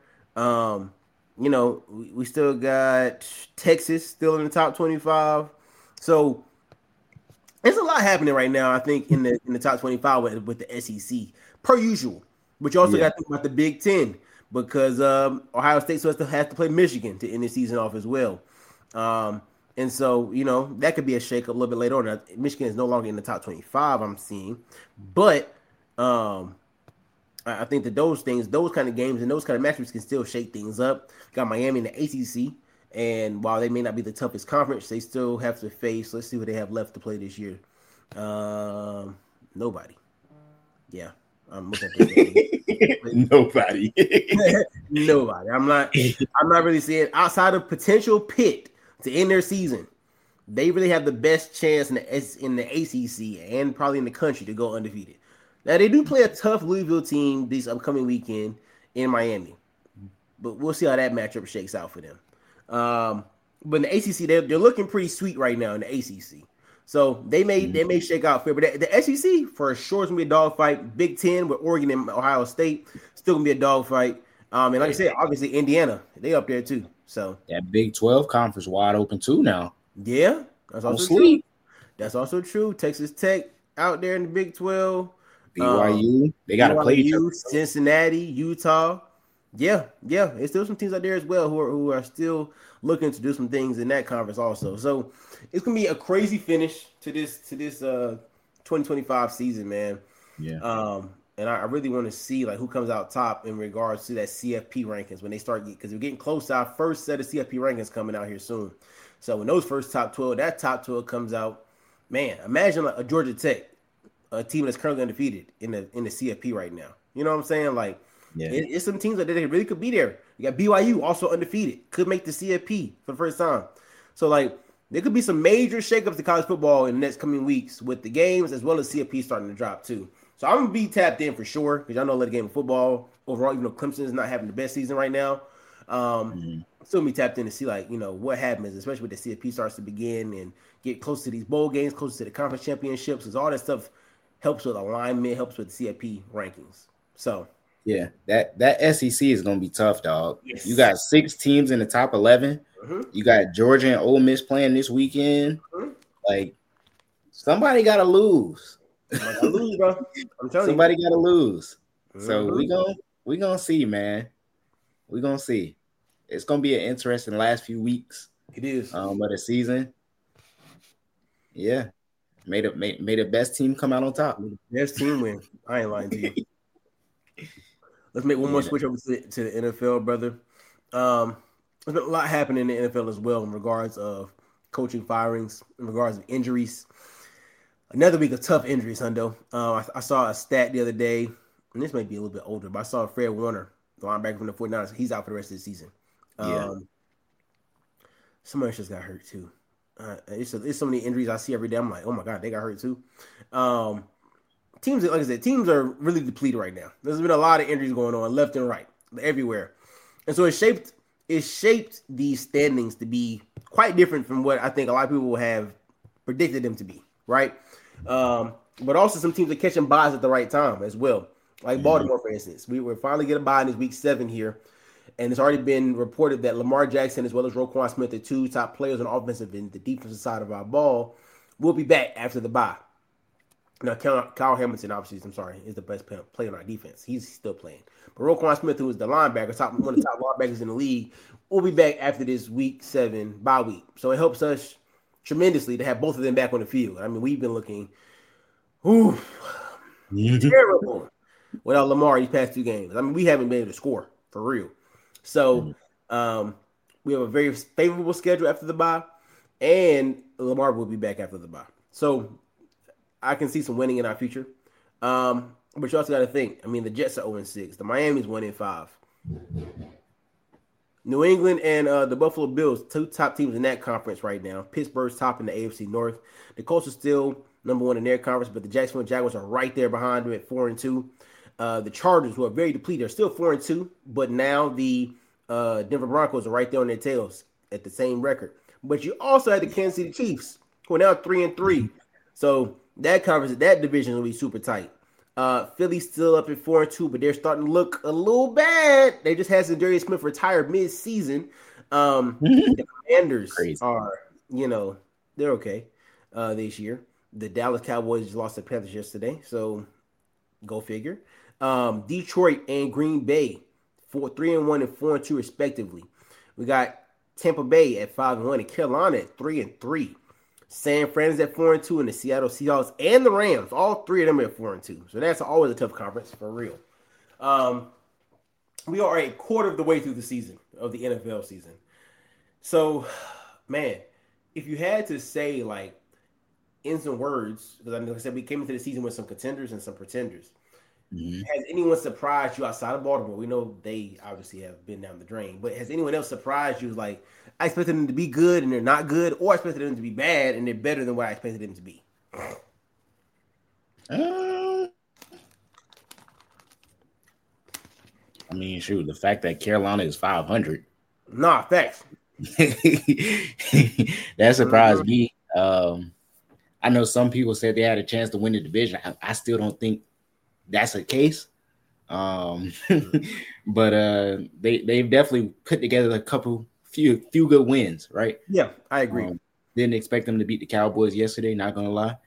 We still got Texas still in the top 25. So there's a lot happening right now, I think, in the top 25 with the SEC, per usual. But you also got to think about the Big Ten, because Ohio State still has to play Michigan to end the season off as well. And so, that could be a shake-up a little bit later on. Now, Michigan is no longer in the top 25, I'm seeing. But I think that those kind of games and those kind of matchups can still shake things up. Got Miami in the ACC, and while they may not be the toughest conference, they still have to face, let's see what they have left to play this year. Nobody. Yeah. I'm looking at that. Nobody. Nobody. I'm not really seeing, outside of potential Pitt to end their season, they really have the best chance in the ACC and probably in the country to go undefeated. Now, they do play a tough Louisville team this upcoming weekend in Miami, but we'll see how that matchup shakes out for them. But in the ACC, they're looking pretty sweet right now in the ACC. So they may shake out fair, but the SEC for sure is gonna be a dogfight. Big Ten with Oregon and Ohio State still gonna be a dogfight. And like I said, obviously Indiana, they up there too. So that Big 12 conference wide open too now. Yeah, that's also true. That's also true. Texas Tech out there in the Big 12. BYU, they got to play each other. Cincinnati, Utah. Yeah. There's still some teams out there as well who are still looking to do some things in that conference also. So it's gonna be a crazy finish to this 2025 season, man. Yeah. And I really want to see like who comes out top in regards to that CFP rankings when they start, because we're getting close to our first set of CFP rankings coming out here soon. So when those first top 12, that top 12 comes out, man, imagine like a Georgia Tech, a team that's currently undefeated in the CFP right now. You know what I'm saying? Like, it's some teams that they really could be there. You got BYU also undefeated, could make the CFP for the first time. So like, there could be some major shakeups to college football in the next coming weeks with the games as well as CFP starting to drop too. So I'm gonna be tapped in for sure because y'all know the game of football overall. Even though Clemson is not having the best season right now, still be tapped in to see like what happens, especially with the CFP starts to begin and get close to these bowl games, close to the conference championships, because all that stuff helps with alignment, helps with the CFP rankings. So yeah, that SEC is gonna be tough, dog. Yes. You got 6 teams in the top 11. You got Georgia and Ole Miss playing this weekend. Like somebody gotta lose. Lose, bro. I'm telling somebody gotta lose. So we gonna see, man. We're gonna see. It's gonna be an interesting last few weeks. It is of the season. Yeah. May the best team come out on top. Best team win. I ain't lying to you. Let's make one more switch over to the NFL, brother. There's been a lot happening in the NFL as well in regards of coaching firings, in regards of injuries. Another week of tough injuries, Hundo. I saw a stat the other day, and this may be a little bit older, but I saw Fred Warner, the linebacker from the 49ers. He's out for the rest of the season. Somebody just got hurt too. It's so many injuries I see every day. I'm like, oh my God, they got hurt too. Teams, like I said, teams are really depleted right now. There's been a lot of injuries going on left and right, everywhere. And so it shaped these standings to be quite different from what I think a lot of people have predicted them to be, right? But also some teams are catching buys at the right time as well. Like Baltimore, for instance. We were finally getting a bye in this week 7 here. And it's already been reported that Lamar Jackson as well as Roquan Smith, the 2 top players on offensive and the defensive side of our ball, will be back after the bye. Now, Kyle Hamilton, obviously, is the best player on our defense. He's still playing. But Roquan Smith, who is the linebacker, one of the top linebackers in the league, will be back after this week 7 bye week. So it helps us tremendously to have both of them back on the field. I mean, we've been looking terrible without Lamar these past 2 games. I mean, we haven't been able to score for real. So we have a very favorable schedule after the bye, and Lamar will be back after the bye. So I can see some winning in our future. But you also got to think, I mean, the Jets are 0-6. The Miami's 1-5. New England and the Buffalo Bills, 2 top teams in that conference right now. Pittsburgh's top in the AFC North. The Colts are still number 1 in their conference, but the Jacksonville Jaguars are right there behind them at 4-2. The Chargers, who are very depleted, are still 4-2, but now the Denver Broncos are right there on their tails at the same record. But you also had the Kansas City Chiefs, who are now 3-3. So that conference, that division will be super tight. Philly's still up at 4-2, but they're starting to look a little bad. They just had Darius Smith retired mid-season. The Commanders are, they're okay this year. The Dallas Cowboys just lost to the Panthers yesterday, so go figure. Detroit and Green Bay, 3-1 and 4-2 respectively. We got Tampa Bay at 5-1 and Carolina at 3-3. San Fran is at 4-2, and the Seattle Seahawks and the Rams, all 3 of them are at 4-2. So that's always a tough conference for real. We are a quarter of the way through the season of the NFL season. So, man, if you had to say like in some words, because like I said, we came into the season with some contenders and some pretenders. Has anyone surprised you outside of Baltimore? We know they obviously have been down the drain, but has anyone else surprised you? Like, I expected them to be good and they're not good, or I expected them to be bad and they're better than what I expected them to be? I mean, shoot, the fact that Carolina is 500. Nah, facts. That surprised me. I know some people said they had a chance to win the division. I still don't think that's the case. But they've definitely put together a few good wins, right? Yeah, I agree. Didn't expect them to beat the Cowboys yesterday, not gonna lie.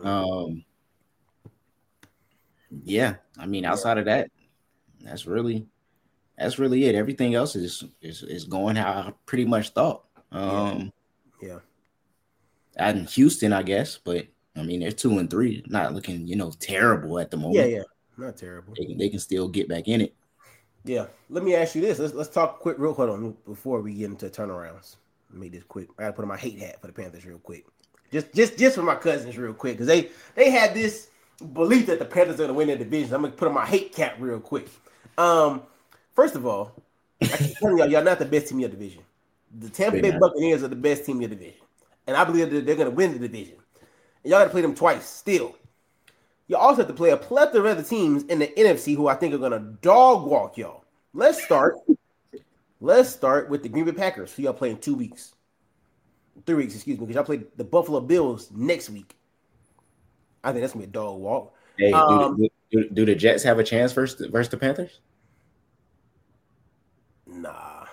Yeah, I mean, outside of that, that's really it. Everything else is going how I pretty much thought. Yeah. And Houston, I guess, but I mean, they're 2-3, not looking, terrible at the moment. Yeah, not terrible. They can still get back in it. Yeah. Let me ask you this. Let's talk quick, real quick on before we get into turnarounds. Let me this quick. I gotta put on my hate hat for the Panthers real quick. Just for my cousins real quick, because they had this belief that the Panthers are gonna win their division. I'm gonna put on my hate cap real quick. First of all, I keep telling y'all not the best team in your division. The Tampa Bay Buccaneers are the best team in your division, and I believe that they're gonna win the division. And y'all got to play them twice still. You also have to play a plethora of other teams in the NFC who I think are going to dog walk y'all. Let's start with the Green Bay Packers, who y'all play in 2 weeks. 3 weeks, excuse me, because y'all play the Buffalo Bills next week. I think that's going to be a dog walk. Hey, do the Jets have a chance versus the Panthers? Nah.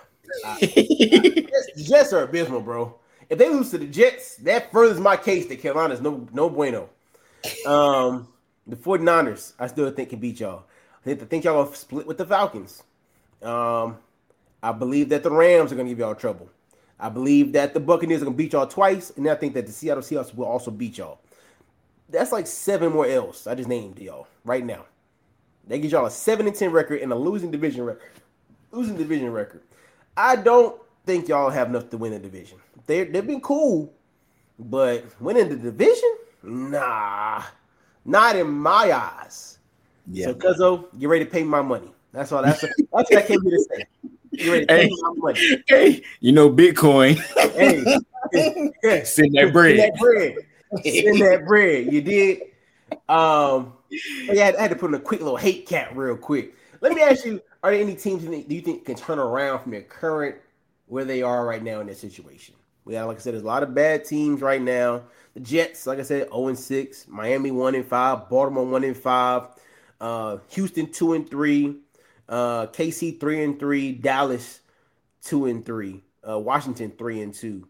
Jets are abysmal, bro. If they lose to the Jets, that furthers my case that Carolina's no bueno. The 49ers, I still think can beat y'all. I think y'all gonna split with the Falcons. I believe that the Rams are gonna give y'all trouble. I believe that the Buccaneers are gonna beat y'all twice, and I think that the Seattle Seahawks will also beat y'all. That's like 7 more L's I just named y'all right now. They give y'all a 7-10 record and a losing division record. I don't think y'all have enough to win the division. They've been cool, but winning the division? Nah, not in my eyes. Yeah. So, Cuzzo, you ready to pay my money? That's all. That's what I came here to say. You ready to pay my money? Hey, Bitcoin. Hey, send that bread. Send that bread. You did. I had to put in a quick little hate cap real quick. Let me ask you: are there any teams do you think can turn around from their current where they are right now in their situation? Like I said, there's a lot of bad teams right now. The Jets, like I said, 0-6, Miami 1-5, Baltimore 1-5, Houston 2-3, KC 3-3, Dallas 2-3, Washington 3-2.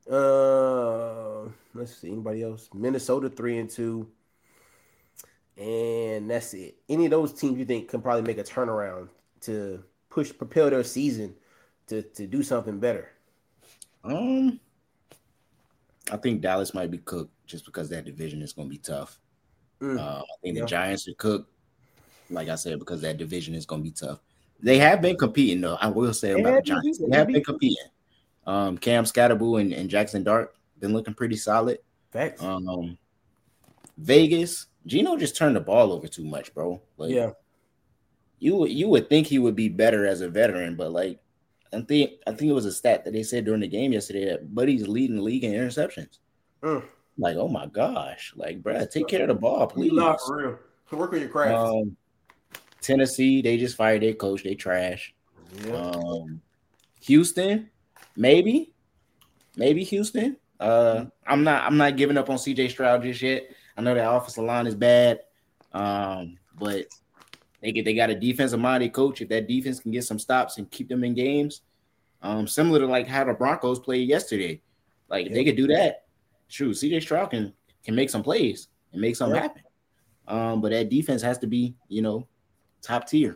Let's see, anybody else? Minnesota 3-2, and that's it. Any of those teams you think can probably make a turnaround to propel their season to do something better? I think Dallas might be cooked just because that division is going to be tough. I think the Giants are cooked, like I said, because that division is going to be tough. They have been competing, though. I will say about the Giants. They have been competing. Cam Scatterboo and Jackson Dart been looking pretty solid. Facts. Vegas, Geno just turned the ball over too much, bro. Like, yeah. You would think he would be better as a veteran, but like, I think it was a stat that they said during the game yesterday that Buddy's leading the league in interceptions. Like, oh my gosh, like, bro, take care of the ball, please. Not for real. Work on your craft. Tennessee, they just fired their coach. They trash. Yeah. Houston, maybe Houston. I'm not giving up on CJ Stroud just yet. I know that offensive line is bad, but they got a defensive-minded coach. If that defense can get some stops and keep them in games, similar to like how the Broncos played yesterday, like if they could do that, shoot, CJ Stroud can make some plays and make something happen. But that defense has to be, top tier.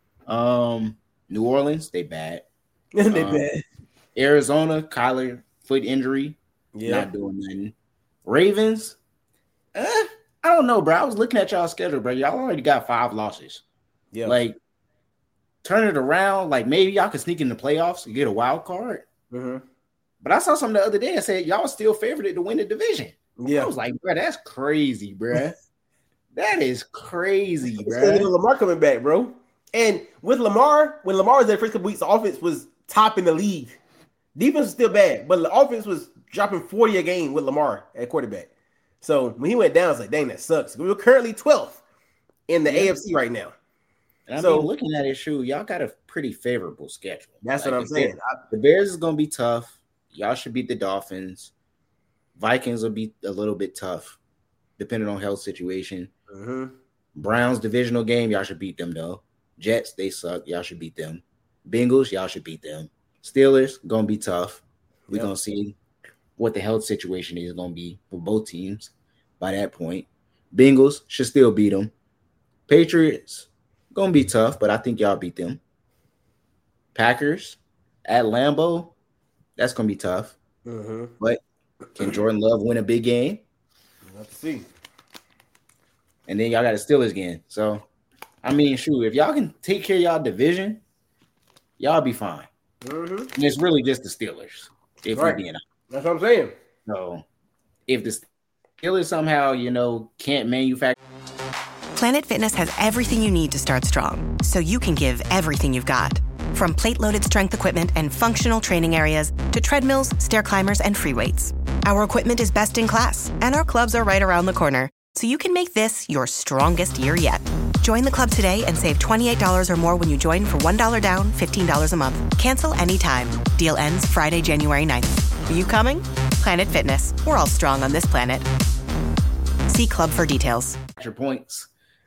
New Orleans, they bad. They bad. Arizona, Kyler foot injury, not doing nothing. Ravens, I don't know, bro. I was looking at y'all's schedule, bro. Y'all already got 5 losses. Yeah, like turn it around. Like maybe y'all can sneak in the playoffs and get a wild card. Mm-hmm. But I saw something the other day and said y'all still favored to win the division. Yeah, I was like, bro, that's crazy, bro. That is crazy, bro. Lamar coming back, bro. And with Lamar, when Lamar was there the first couple weeks, the offense was top in the league. Defense was still bad, but the offense was dropping 40 a game with Lamar at quarterback. So when he went down, I was like, dang, that sucks. We're currently 12th in the AFC right now. And I've been looking at it, y'all got a pretty favorable schedule. That's what I'm saying. The Bears is going to be tough. Y'all should beat the Dolphins. Vikings will be a little bit tough, depending on health situation. Mm-hmm. Browns divisional game, y'all should beat them, though. Jets, they suck. Y'all should beat them. Bengals, y'all should beat them. Steelers, gonna be tough. We're gonna see what the health situation is gonna be for both teams by that point. Bengals should still beat them. Patriots, gonna be tough, but I think y'all beat them. Packers at Lambeau, that's gonna be tough. But can Jordan Love win a big game? Let's see. And then y'all got a Steelers again. So, I mean, shoot, if y'all can take care of y'all division, y'all be fine. And it's really just the Steelers. If you're being honest. That's what I'm saying. So, if the Steelers somehow, can't manufacture. Planet Fitness has everything you need to start strong, so you can give everything you've got. From plate-loaded strength equipment and functional training areas to treadmills, stair climbers, and free weights. Our equipment is best in class, and our clubs are right around the corner, so you can make this your strongest year yet. Join the club today and save $28 or more when you join for $1 down, $15 a month. Cancel anytime. Deal ends Friday, January 9th. Are you coming? Planet Fitness. We're all strong on this planet. See club for details. Your points.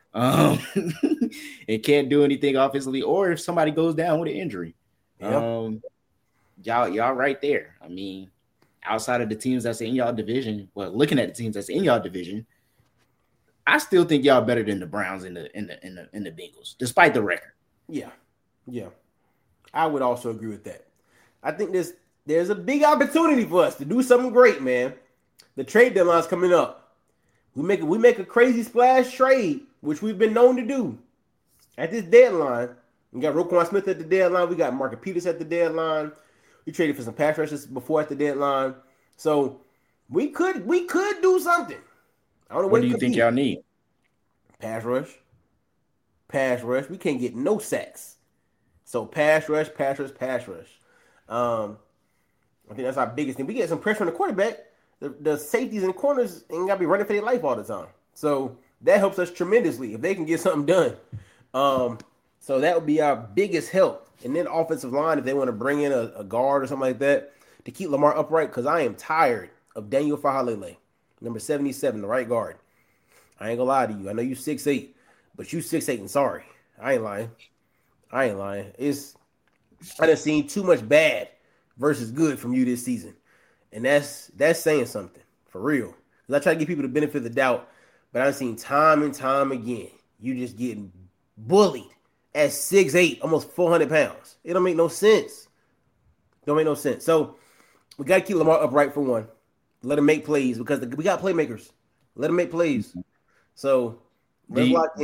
It can't do anything offensively, or if somebody goes down with an injury. Y'all right there. I mean, outside of the teams that's in y'all division, looking at the teams that's in y'all division, I still think y'all better than the Browns and the Bengals, despite the record. Yeah. I would also agree with that. I think there's a big opportunity for us to do something great, man. The trade deadline's coming up. We make a crazy splash trade, which we've been known to do. At this deadline, we got Roquan Smith at the deadline. We got Marcus Peters at the deadline. We traded for some pass rushers before at the deadline. So we could do something. I don't know what do you think y'all need? Pass rush. We can't get no sacks. So pass rush. I think that's our biggest thing. We get some pressure on the quarterback. The safeties and corners ain't gotta be running for their life all the time. So that helps us tremendously if they can get something done. So that would be our biggest help. And then offensive line, if they want to bring in a guard or something like that to keep Lamar upright, because I am tired of Daniel Fahalele, number 77, the right guard. I ain't gonna lie to you. I know you 6'8", but you 6'8" and sorry. I ain't lying. I done seen too much bad versus good from you this season. And that's saying something, for real. Because I try to give people the benefit of the doubt, but I've seen time and time again, you just getting bullied at 6'8", almost 400 pounds. It don't make no sense. So we got to keep Lamar upright for one. Let him make plays because we got playmakers. Let him make plays. So do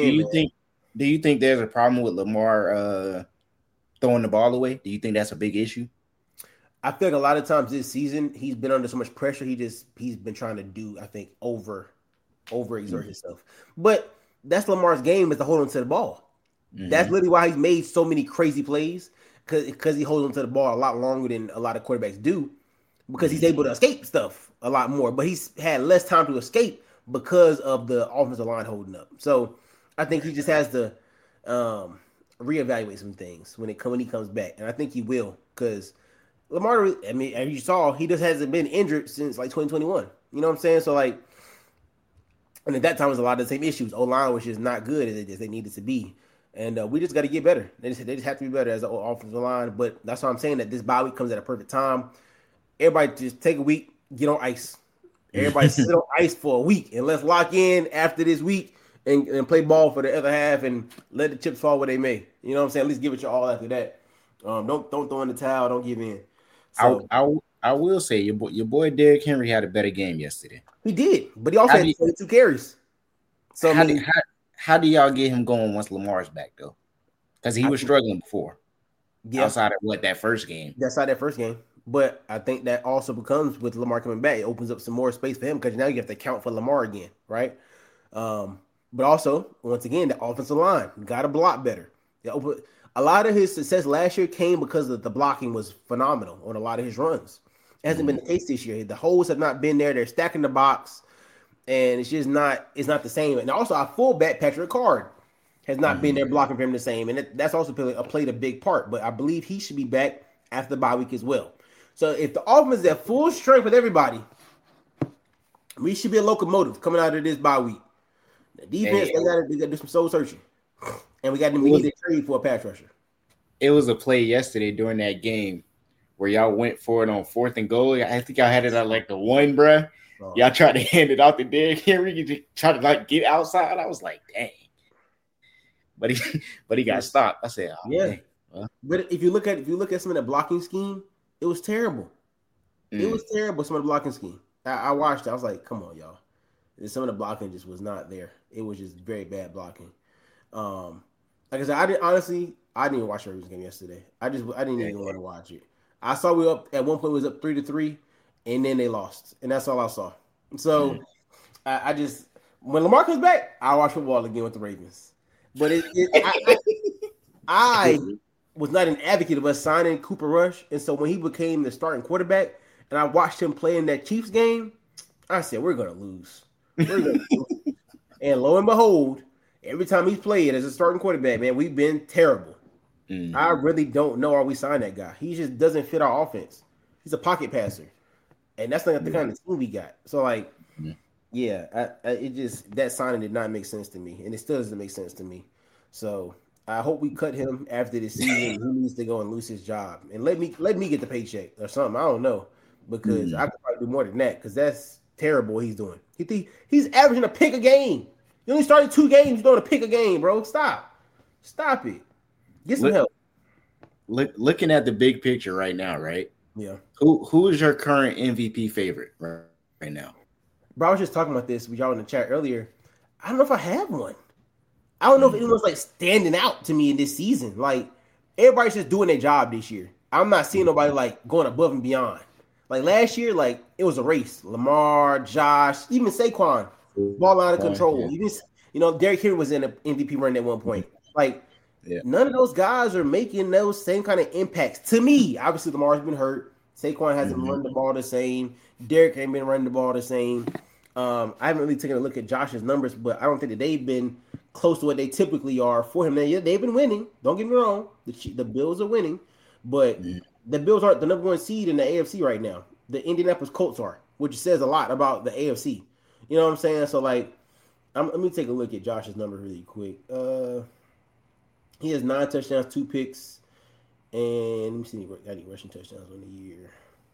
you think there's a problem with Lamar throwing the ball away? Do you think that's a big issue? I feel like a lot of times this season he's been under so much pressure. He's been trying to do, I think, overexert himself. But that's Lamar's game, is to hold on to the ball. That's literally why he's made so many crazy plays, because he holds on to the ball a lot longer than a lot of quarterbacks do, because he's able to escape stuff a lot more. But he's had less time to escape because of the offensive line holding up. So I think he just has to reevaluate some things when he comes back, and I think he will, because Lamar, I mean, as you saw, he just hasn't been injured since like 2021. You know what I'm saying? So like, and at that time it was a lot of the same issues. O-line was just not good as they needed to be, and we just got to get better. They just have to be better as an offensive line. But that's why I'm saying that this bye week comes at a perfect time. Everybody just take a week, get on ice. Everybody sit on ice for a week, and let's lock in after this week and play ball for the other half and let the chips fall where they may. You know what I'm saying? At least give it your all after that. Don't throw in the towel. Don't give in. So, I will say your boy Derrick Henry had a better game yesterday. He did, but he also had 22 carries. So how do y'all get him going once Lamar's back though? Because he was struggling before. Yeah. Outside of that first game. But I think that also becomes with Lamar coming back, it opens up some more space for him, because now you have to account for Lamar again, right? But also, once again, the offensive line got to block better. A lot of his success last year came because the blocking was phenomenal on a lot of his runs. It hasn't been the case this year. The holes have not been there. They're stacking the box, and it's just not the same. And also, our fullback, Patrick Card, has not been there blocking for him the same. And that's also played a big part. But I believe he should be back after the bye week as well. So if the offense is at full strength with everybody, we should be a locomotive coming out of this bye week. The defense, they got to do some soul searching. And we got an immediate trade for a pass rusher. It was a play yesterday during that game where y'all went for it on 4th and goal. I think y'all had it at like the 1, bruh. Oh. Y'all tried to hand it out to Derrick Henry. You just tried to like get outside. I was like, dang. But he got stopped. I said, oh, yeah. Well. But if you look at some of the blocking scheme, it was terrible. It was terrible. Some of the blocking scheme. I watched it. I was like, come on, y'all. Some of the blocking just was not there. It was just very bad blocking. Like I said, I didn't even watch the Ravens game yesterday. I didn't even want to watch it. I saw we up at one point. It was up 3-3, and then they lost, and that's all I saw. So I just when Lamar comes back, I'll watch football again with the Ravens. But I was not an advocate of us signing Cooper Rush, and so when he became the starting quarterback, and I watched him play in that Chiefs game, I said we're gonna lose. And lo and behold, every time he's played as a starting quarterback, man, we've been terrible. I really don't know why we signed that guy. He just doesn't fit our offense. He's a pocket passer, and that's not the kind of team we got. So, like, it just that signing did not make sense to me, and it still doesn't make sense to me. So, I hope we cut him after this season. He needs to go and lose his job, and let me get the paycheck or something. I don't know, because I could probably do more than that, because that's terrible what he's doing. He's averaging a pick a game. You only started 2 games. You don't pick a game, bro. Stop it. Get some help. Looking at the big picture right now, right? Yeah. Who is your current MVP favorite right now? Bro, I was just talking about this with y'all in the chat earlier. I don't know if I have one. I don't know if anyone's like standing out to me in this season. Like, everybody's just doing their job this year. I'm not seeing nobody like going above and beyond. Like last year, like it was a race. Lamar, Josh, even Saquon, ball out of control. Even Derrick Henry was in an MVP run at one point. Like, none of those guys are making those same kind of impacts to me. Obviously, Lamar's been hurt. Saquon hasn't run the ball the same. Derrick ain't been running the ball the same. I haven't really taken a look at Josh's numbers, but I don't think that they've been close to what they typically are for him. They've been winning. Don't get me wrong. The Bills are winning, but the Bills aren't the number 1 seed in the AFC right now. The Indianapolis Colts are, which says a lot about the AFC. You know what I'm saying? So, like, let me take a look at Josh's number really quick. He has 9 touchdowns, 2 picks, and let me see. Got any rushing touchdowns on the year?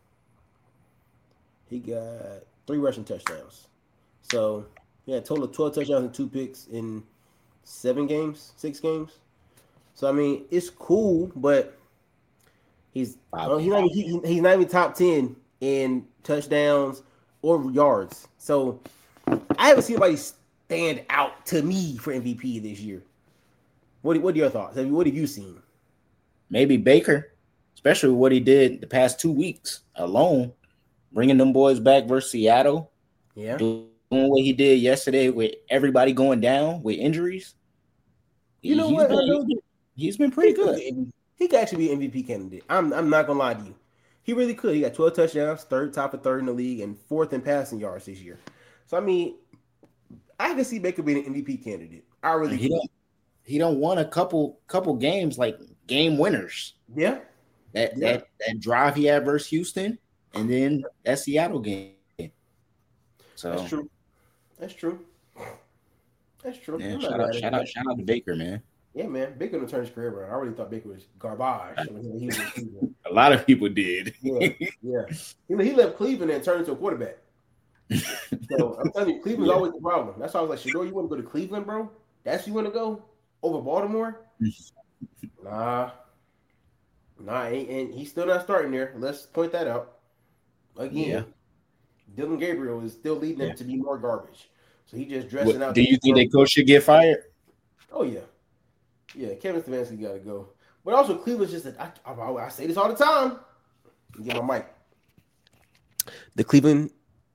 He got 3 rushing touchdowns. So he had a total of 12 touchdowns and 2 picks in 6 games. So I mean, it's cool, but he's not even top 10 in touchdowns or yards. So I haven't seen anybody stand out to me for MVP this year. What are your thoughts? What have you seen? Maybe Baker, especially what he did the past 2 weeks alone, bringing them boys back versus Seattle. Yeah, doing what he did yesterday with everybody going down with injuries. He's been pretty good. He could actually be an MVP candidate. I'm not gonna lie to you. He really could. He got 12 touchdowns, top of third in the league, and 4th in passing yards this year. So I mean, I can see Baker being an MVP candidate. I really do. He don't won a couple games like game winners. Yeah. That drive he had versus Houston, and then that Seattle game. So That's true. Yeah, shout out to Baker, man. Yeah, man. Baker done turned his career around. I already thought Baker was garbage when he was in Cleveland. A lot of people did. Yeah. He left Cleveland and turned into a quarterback. So I'm telling you, Cleveland's always the problem. That's why I was like, Shador, you want to go to Cleveland, bro? That's where you want to go? Over Baltimore? Nah, and he's still not starting there. Let's point that out. Again, Dylan Gabriel is still leading them to be more garbage. So he just dressing out. Do you think that coach should get fired? Oh, yeah. Yeah, Kevin Stefanski got to go. But also, Cleveland's just I say this all the time. Get my mic. The Cleveland.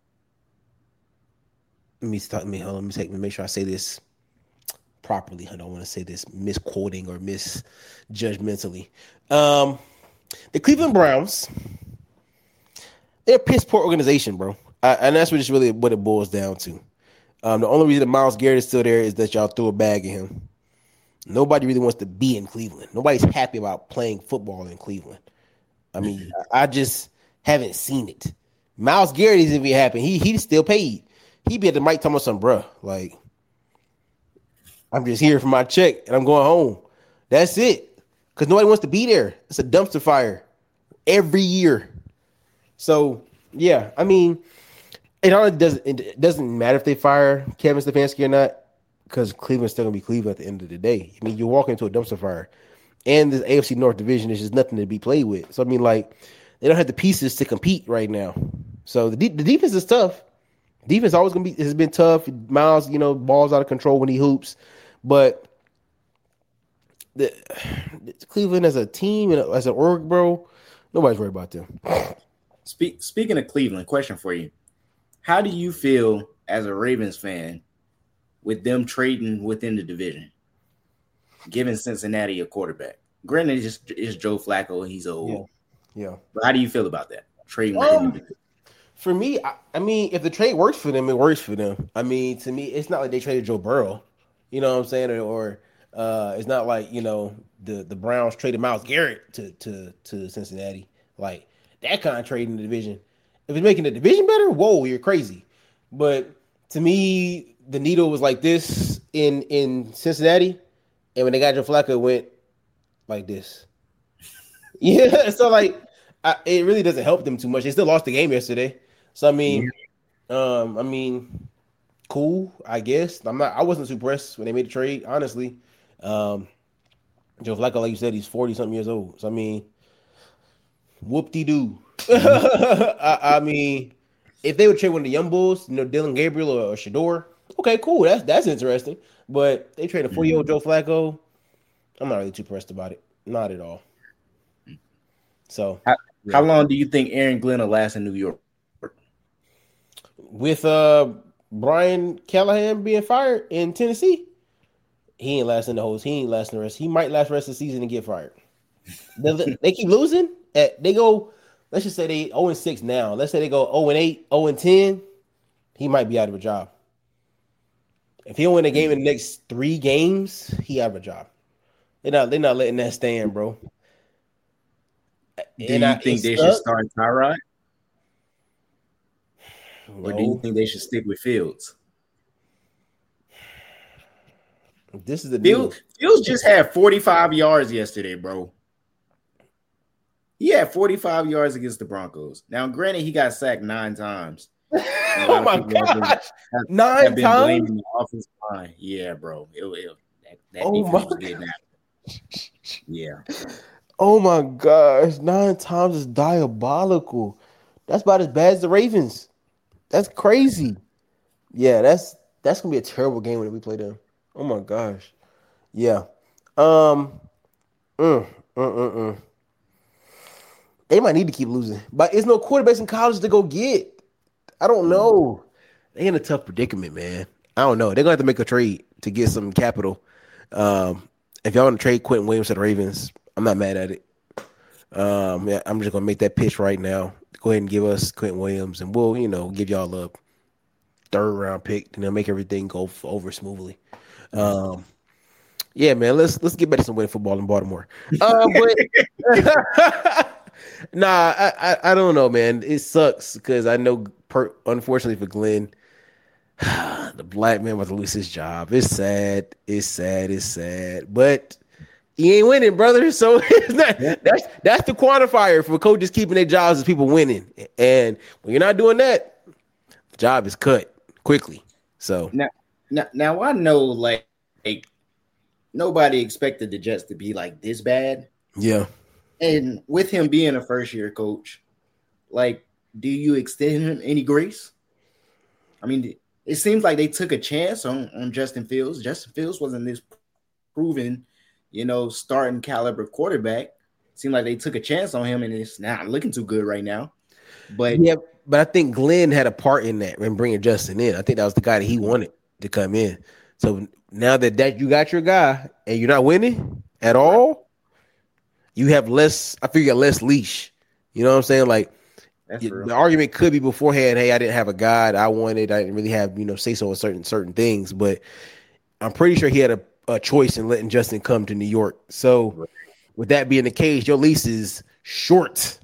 Let me make sure I say this properly. I don't want to say this misquoting or misjudgmentally. The Cleveland Browns, they're a piss poor organization, bro. And that's what it boils down to. The only reason that Myles Garrett is still there is that y'all threw a bag at him. Nobody really wants to be in Cleveland. Nobody's happy about playing football in Cleveland. I mean, I just haven't seen it. Myles Garrett isn't even happy. He's still paid. He be at the mic talking about some bruh. Like, I'm just here for my check and I'm going home. That's it. Because nobody wants to be there. It's a dumpster fire every year. So yeah, I mean, it doesn't matter if they fire Kevin Stefanski or not, because Cleveland's still gonna be Cleveland at the end of the day. I mean, you're walking into a dumpster fire, and the AFC North division is just nothing to be played with. So I mean, like, they don't have the pieces to compete right now. So the defense is tough. Defense always has been tough. Miles, balls out of control when he hoops, but the Cleveland as a team and as an org, bro, nobody's worried about them. Speaking of Cleveland, question for you: how do you feel as a Ravens fan with them trading within the division, giving Cincinnati a quarterback? Granted, it's Joe Flacco and he's old. Yeah. But how do you feel about that trading within the division? For me, I mean, if the trade works for them, it works for them. I mean, to me, it's not like they traded Joe Burrow. You know what I'm saying? Or it's not like, the Browns traded Myles Garrett to Cincinnati. Like, that kind of trade in the division. If it's making the division better, whoa, you're crazy. But to me, the needle was like this in Cincinnati. And when they got Joe Flacco, it went like this. Yeah, so like it really doesn't help them too much. They still lost the game yesterday. So I mean, cool, I guess. I wasn't super impressed when they made the trade, honestly. Joe Flacco, like you said, he's 40-something years old. So I mean, whoop-de-doo. I mean, if they would trade one of the young bulls, Dylan Gabriel or Shador, okay, cool. That's interesting. But they traded a 40-year-old Joe Flacco. I'm not really too impressed about it. Not at all. So how long do you think Aaron Glenn will last in New York? With Brian Callahan being fired in Tennessee, he ain't lasting the rest. He might last the rest of the season and get fired. They keep losing. They go, let's just say they 0-6 now. Let's say they go 0-8, 0-10. He might be out of a job. If he don't win a game in the next 3 games, he out of a job. They're not letting that stand, bro. Do you think they should start Tyrod? No. Or do you think they should stick with Fields? This is the deal. Fields just had 45 yards yesterday, bro. He had 45 yards against the Broncos. Now, granted, he got sacked 9 times. Oh my God! 9 times. Blaming the offensive line. Yeah, bro. That defense was getting out. Yeah. Oh my gosh, 9 times is diabolical. That's about as bad as the Ravens. That's crazy. Yeah, that's gonna be a terrible game when we play them. Oh my gosh. Yeah. They might need to keep losing, but there's no quarterbacks in college to go get. I don't know. They in a tough predicament, man. I don't know. They're gonna have to make a trade to get some capital. If y'all want to trade Quentin Williams to the Ravens, I'm not mad at it. Yeah, I'm just gonna make that pitch right now. Go ahead and give us Quentin Williams, and we'll, give y'all a 3rd round pick, make everything go over smoothly. Yeah, man, let's get back to some winning football in Baltimore. But nah, I don't know, man. It sucks because I know, unfortunately for Glenn, the black man was to lose his job. It's sad. But he ain't winning, brother. So that's the quantifier for coaches keeping their jobs is people winning. And when you're not doing that, the job is cut quickly. So now I know like nobody expected the Jets to be like this bad. Yeah. And with him being a first-year coach, like, do you extend him any grace? I mean, it seems like they took a chance on Justin Fields. Justin Fields wasn't this proven, starting caliber quarterback. Seemed like they took a chance on him, and it's not looking too good right now. But yeah, but I think Glenn had a part in that when bringing Justin in. I think that was the guy that he wanted to come in. So now that you got your guy and you're not winning at all, you have less. I figure less leash. You know what I'm saying? Like the argument could be beforehand. Hey, I didn't have a guy I wanted. I didn't really have say so on certain things. But I'm pretty sure he had a choice in letting Justin come to New York. So with that being the case, your lease is short.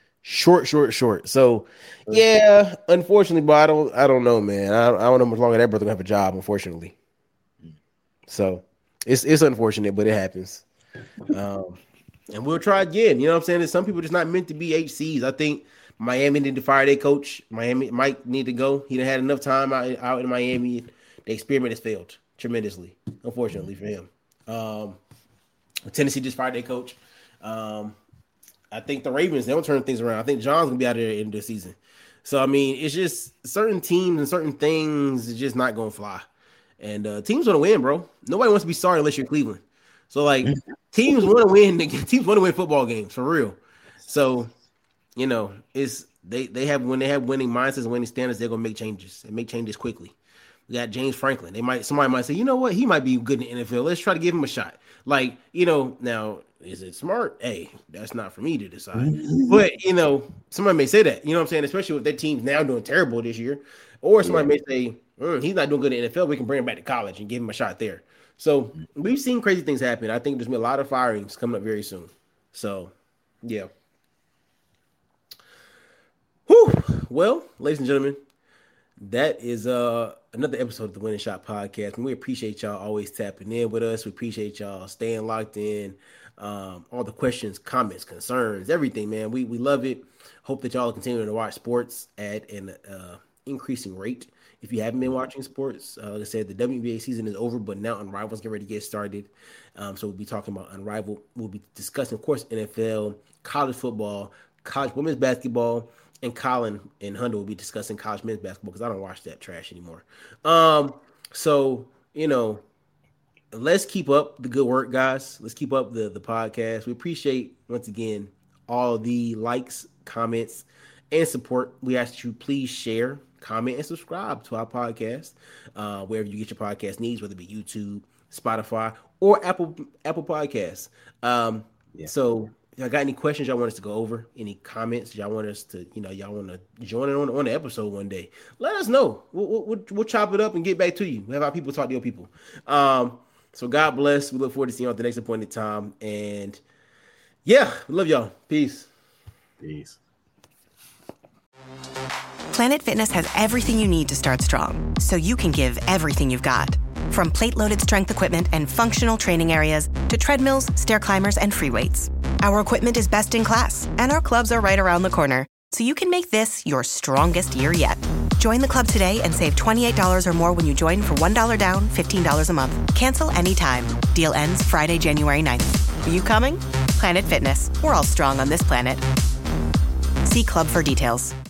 So yeah, unfortunately, but I don't know, man. I don't know how much longer that brother gonna have a job. Unfortunately. So it's unfortunate, but it happens. And we'll try again. You know what I'm saying? There's some people just not meant to be HCs. I think Miami need to fire their coach. Miami might need to go. He done had enough time out in Miami. The experiment has failed tremendously, unfortunately for him. Tennessee just fired their coach. I think the Ravens, they'll turn things around. I think John's going to be out there in the season. So, I mean, it's just certain teams and certain things is just not going to fly. And teams want to win, bro. Nobody wants to be sorry unless you're Cleveland. So, like, teams want to win. Teams want to win football games, for real. So, you know, it's they have when they have winning mindsets and winning standards, they're going to make changes and make changes quickly. We got James Franklin. Somebody might say, you know what, he might be good in the NFL. Let's try to give him a shot. Like, you know, now is it smart? Hey, that's not for me to decide. But you know, somebody may say that. You know what I'm saying? Especially with their team's now doing terrible this year, or somebody may say he's not doing good in the NFL. We can bring him back to college and give him a shot there. So we've seen crazy things happen. I think there's gonna be a lot of firings coming up very soon. So, yeah. Whew. Well, ladies and gentlemen, that is another episode of the Winning Shot Podcast. And we appreciate y'all always tapping in with us. We appreciate y'all staying locked in. All the questions, comments, concerns, everything, man. We love it. Hope that y'all are continuing to watch sports at an increasing rate. If you haven't been watching sports, like I said, the WNBA season is over, but now Unrivaled is getting ready to get started. So we'll be talking about Unrivaled. We'll be discussing, of course, NFL, college football, college women's basketball, and Colin and Hunter will be discussing college men's basketball because I don't watch that trash anymore. So, you know, let's keep up the good work, guys. Let's keep up the podcast. We appreciate, once again, all the likes, comments, and support. We ask that you please share, comment, and subscribe to our podcast, wherever you get your podcast needs, whether it be YouTube, Spotify, or Apple Podcasts. So if y'all got any questions y'all want us to go over, any comments y'all want us to, y'all want to join in on the episode one day, let us know. We'll chop it up and get back to you. We'll have our people talk to your people. So God bless. We look forward to seeing you at the next appointed time. And yeah, we love y'all. Peace. Peace. Planet Fitness has everything you need to start strong, so you can give everything you've got. From plate-loaded strength equipment and functional training areas to treadmills, stair climbers, and free weights. Our equipment is best in class, and our clubs are right around the corner, so you can make this your strongest year yet. Join the club today and save $28 or more when you join for $1 down, $15 a month. Cancel anytime. Deal ends Friday, January 9th. Are you coming? Planet Fitness. We're all strong on this planet. See club for details.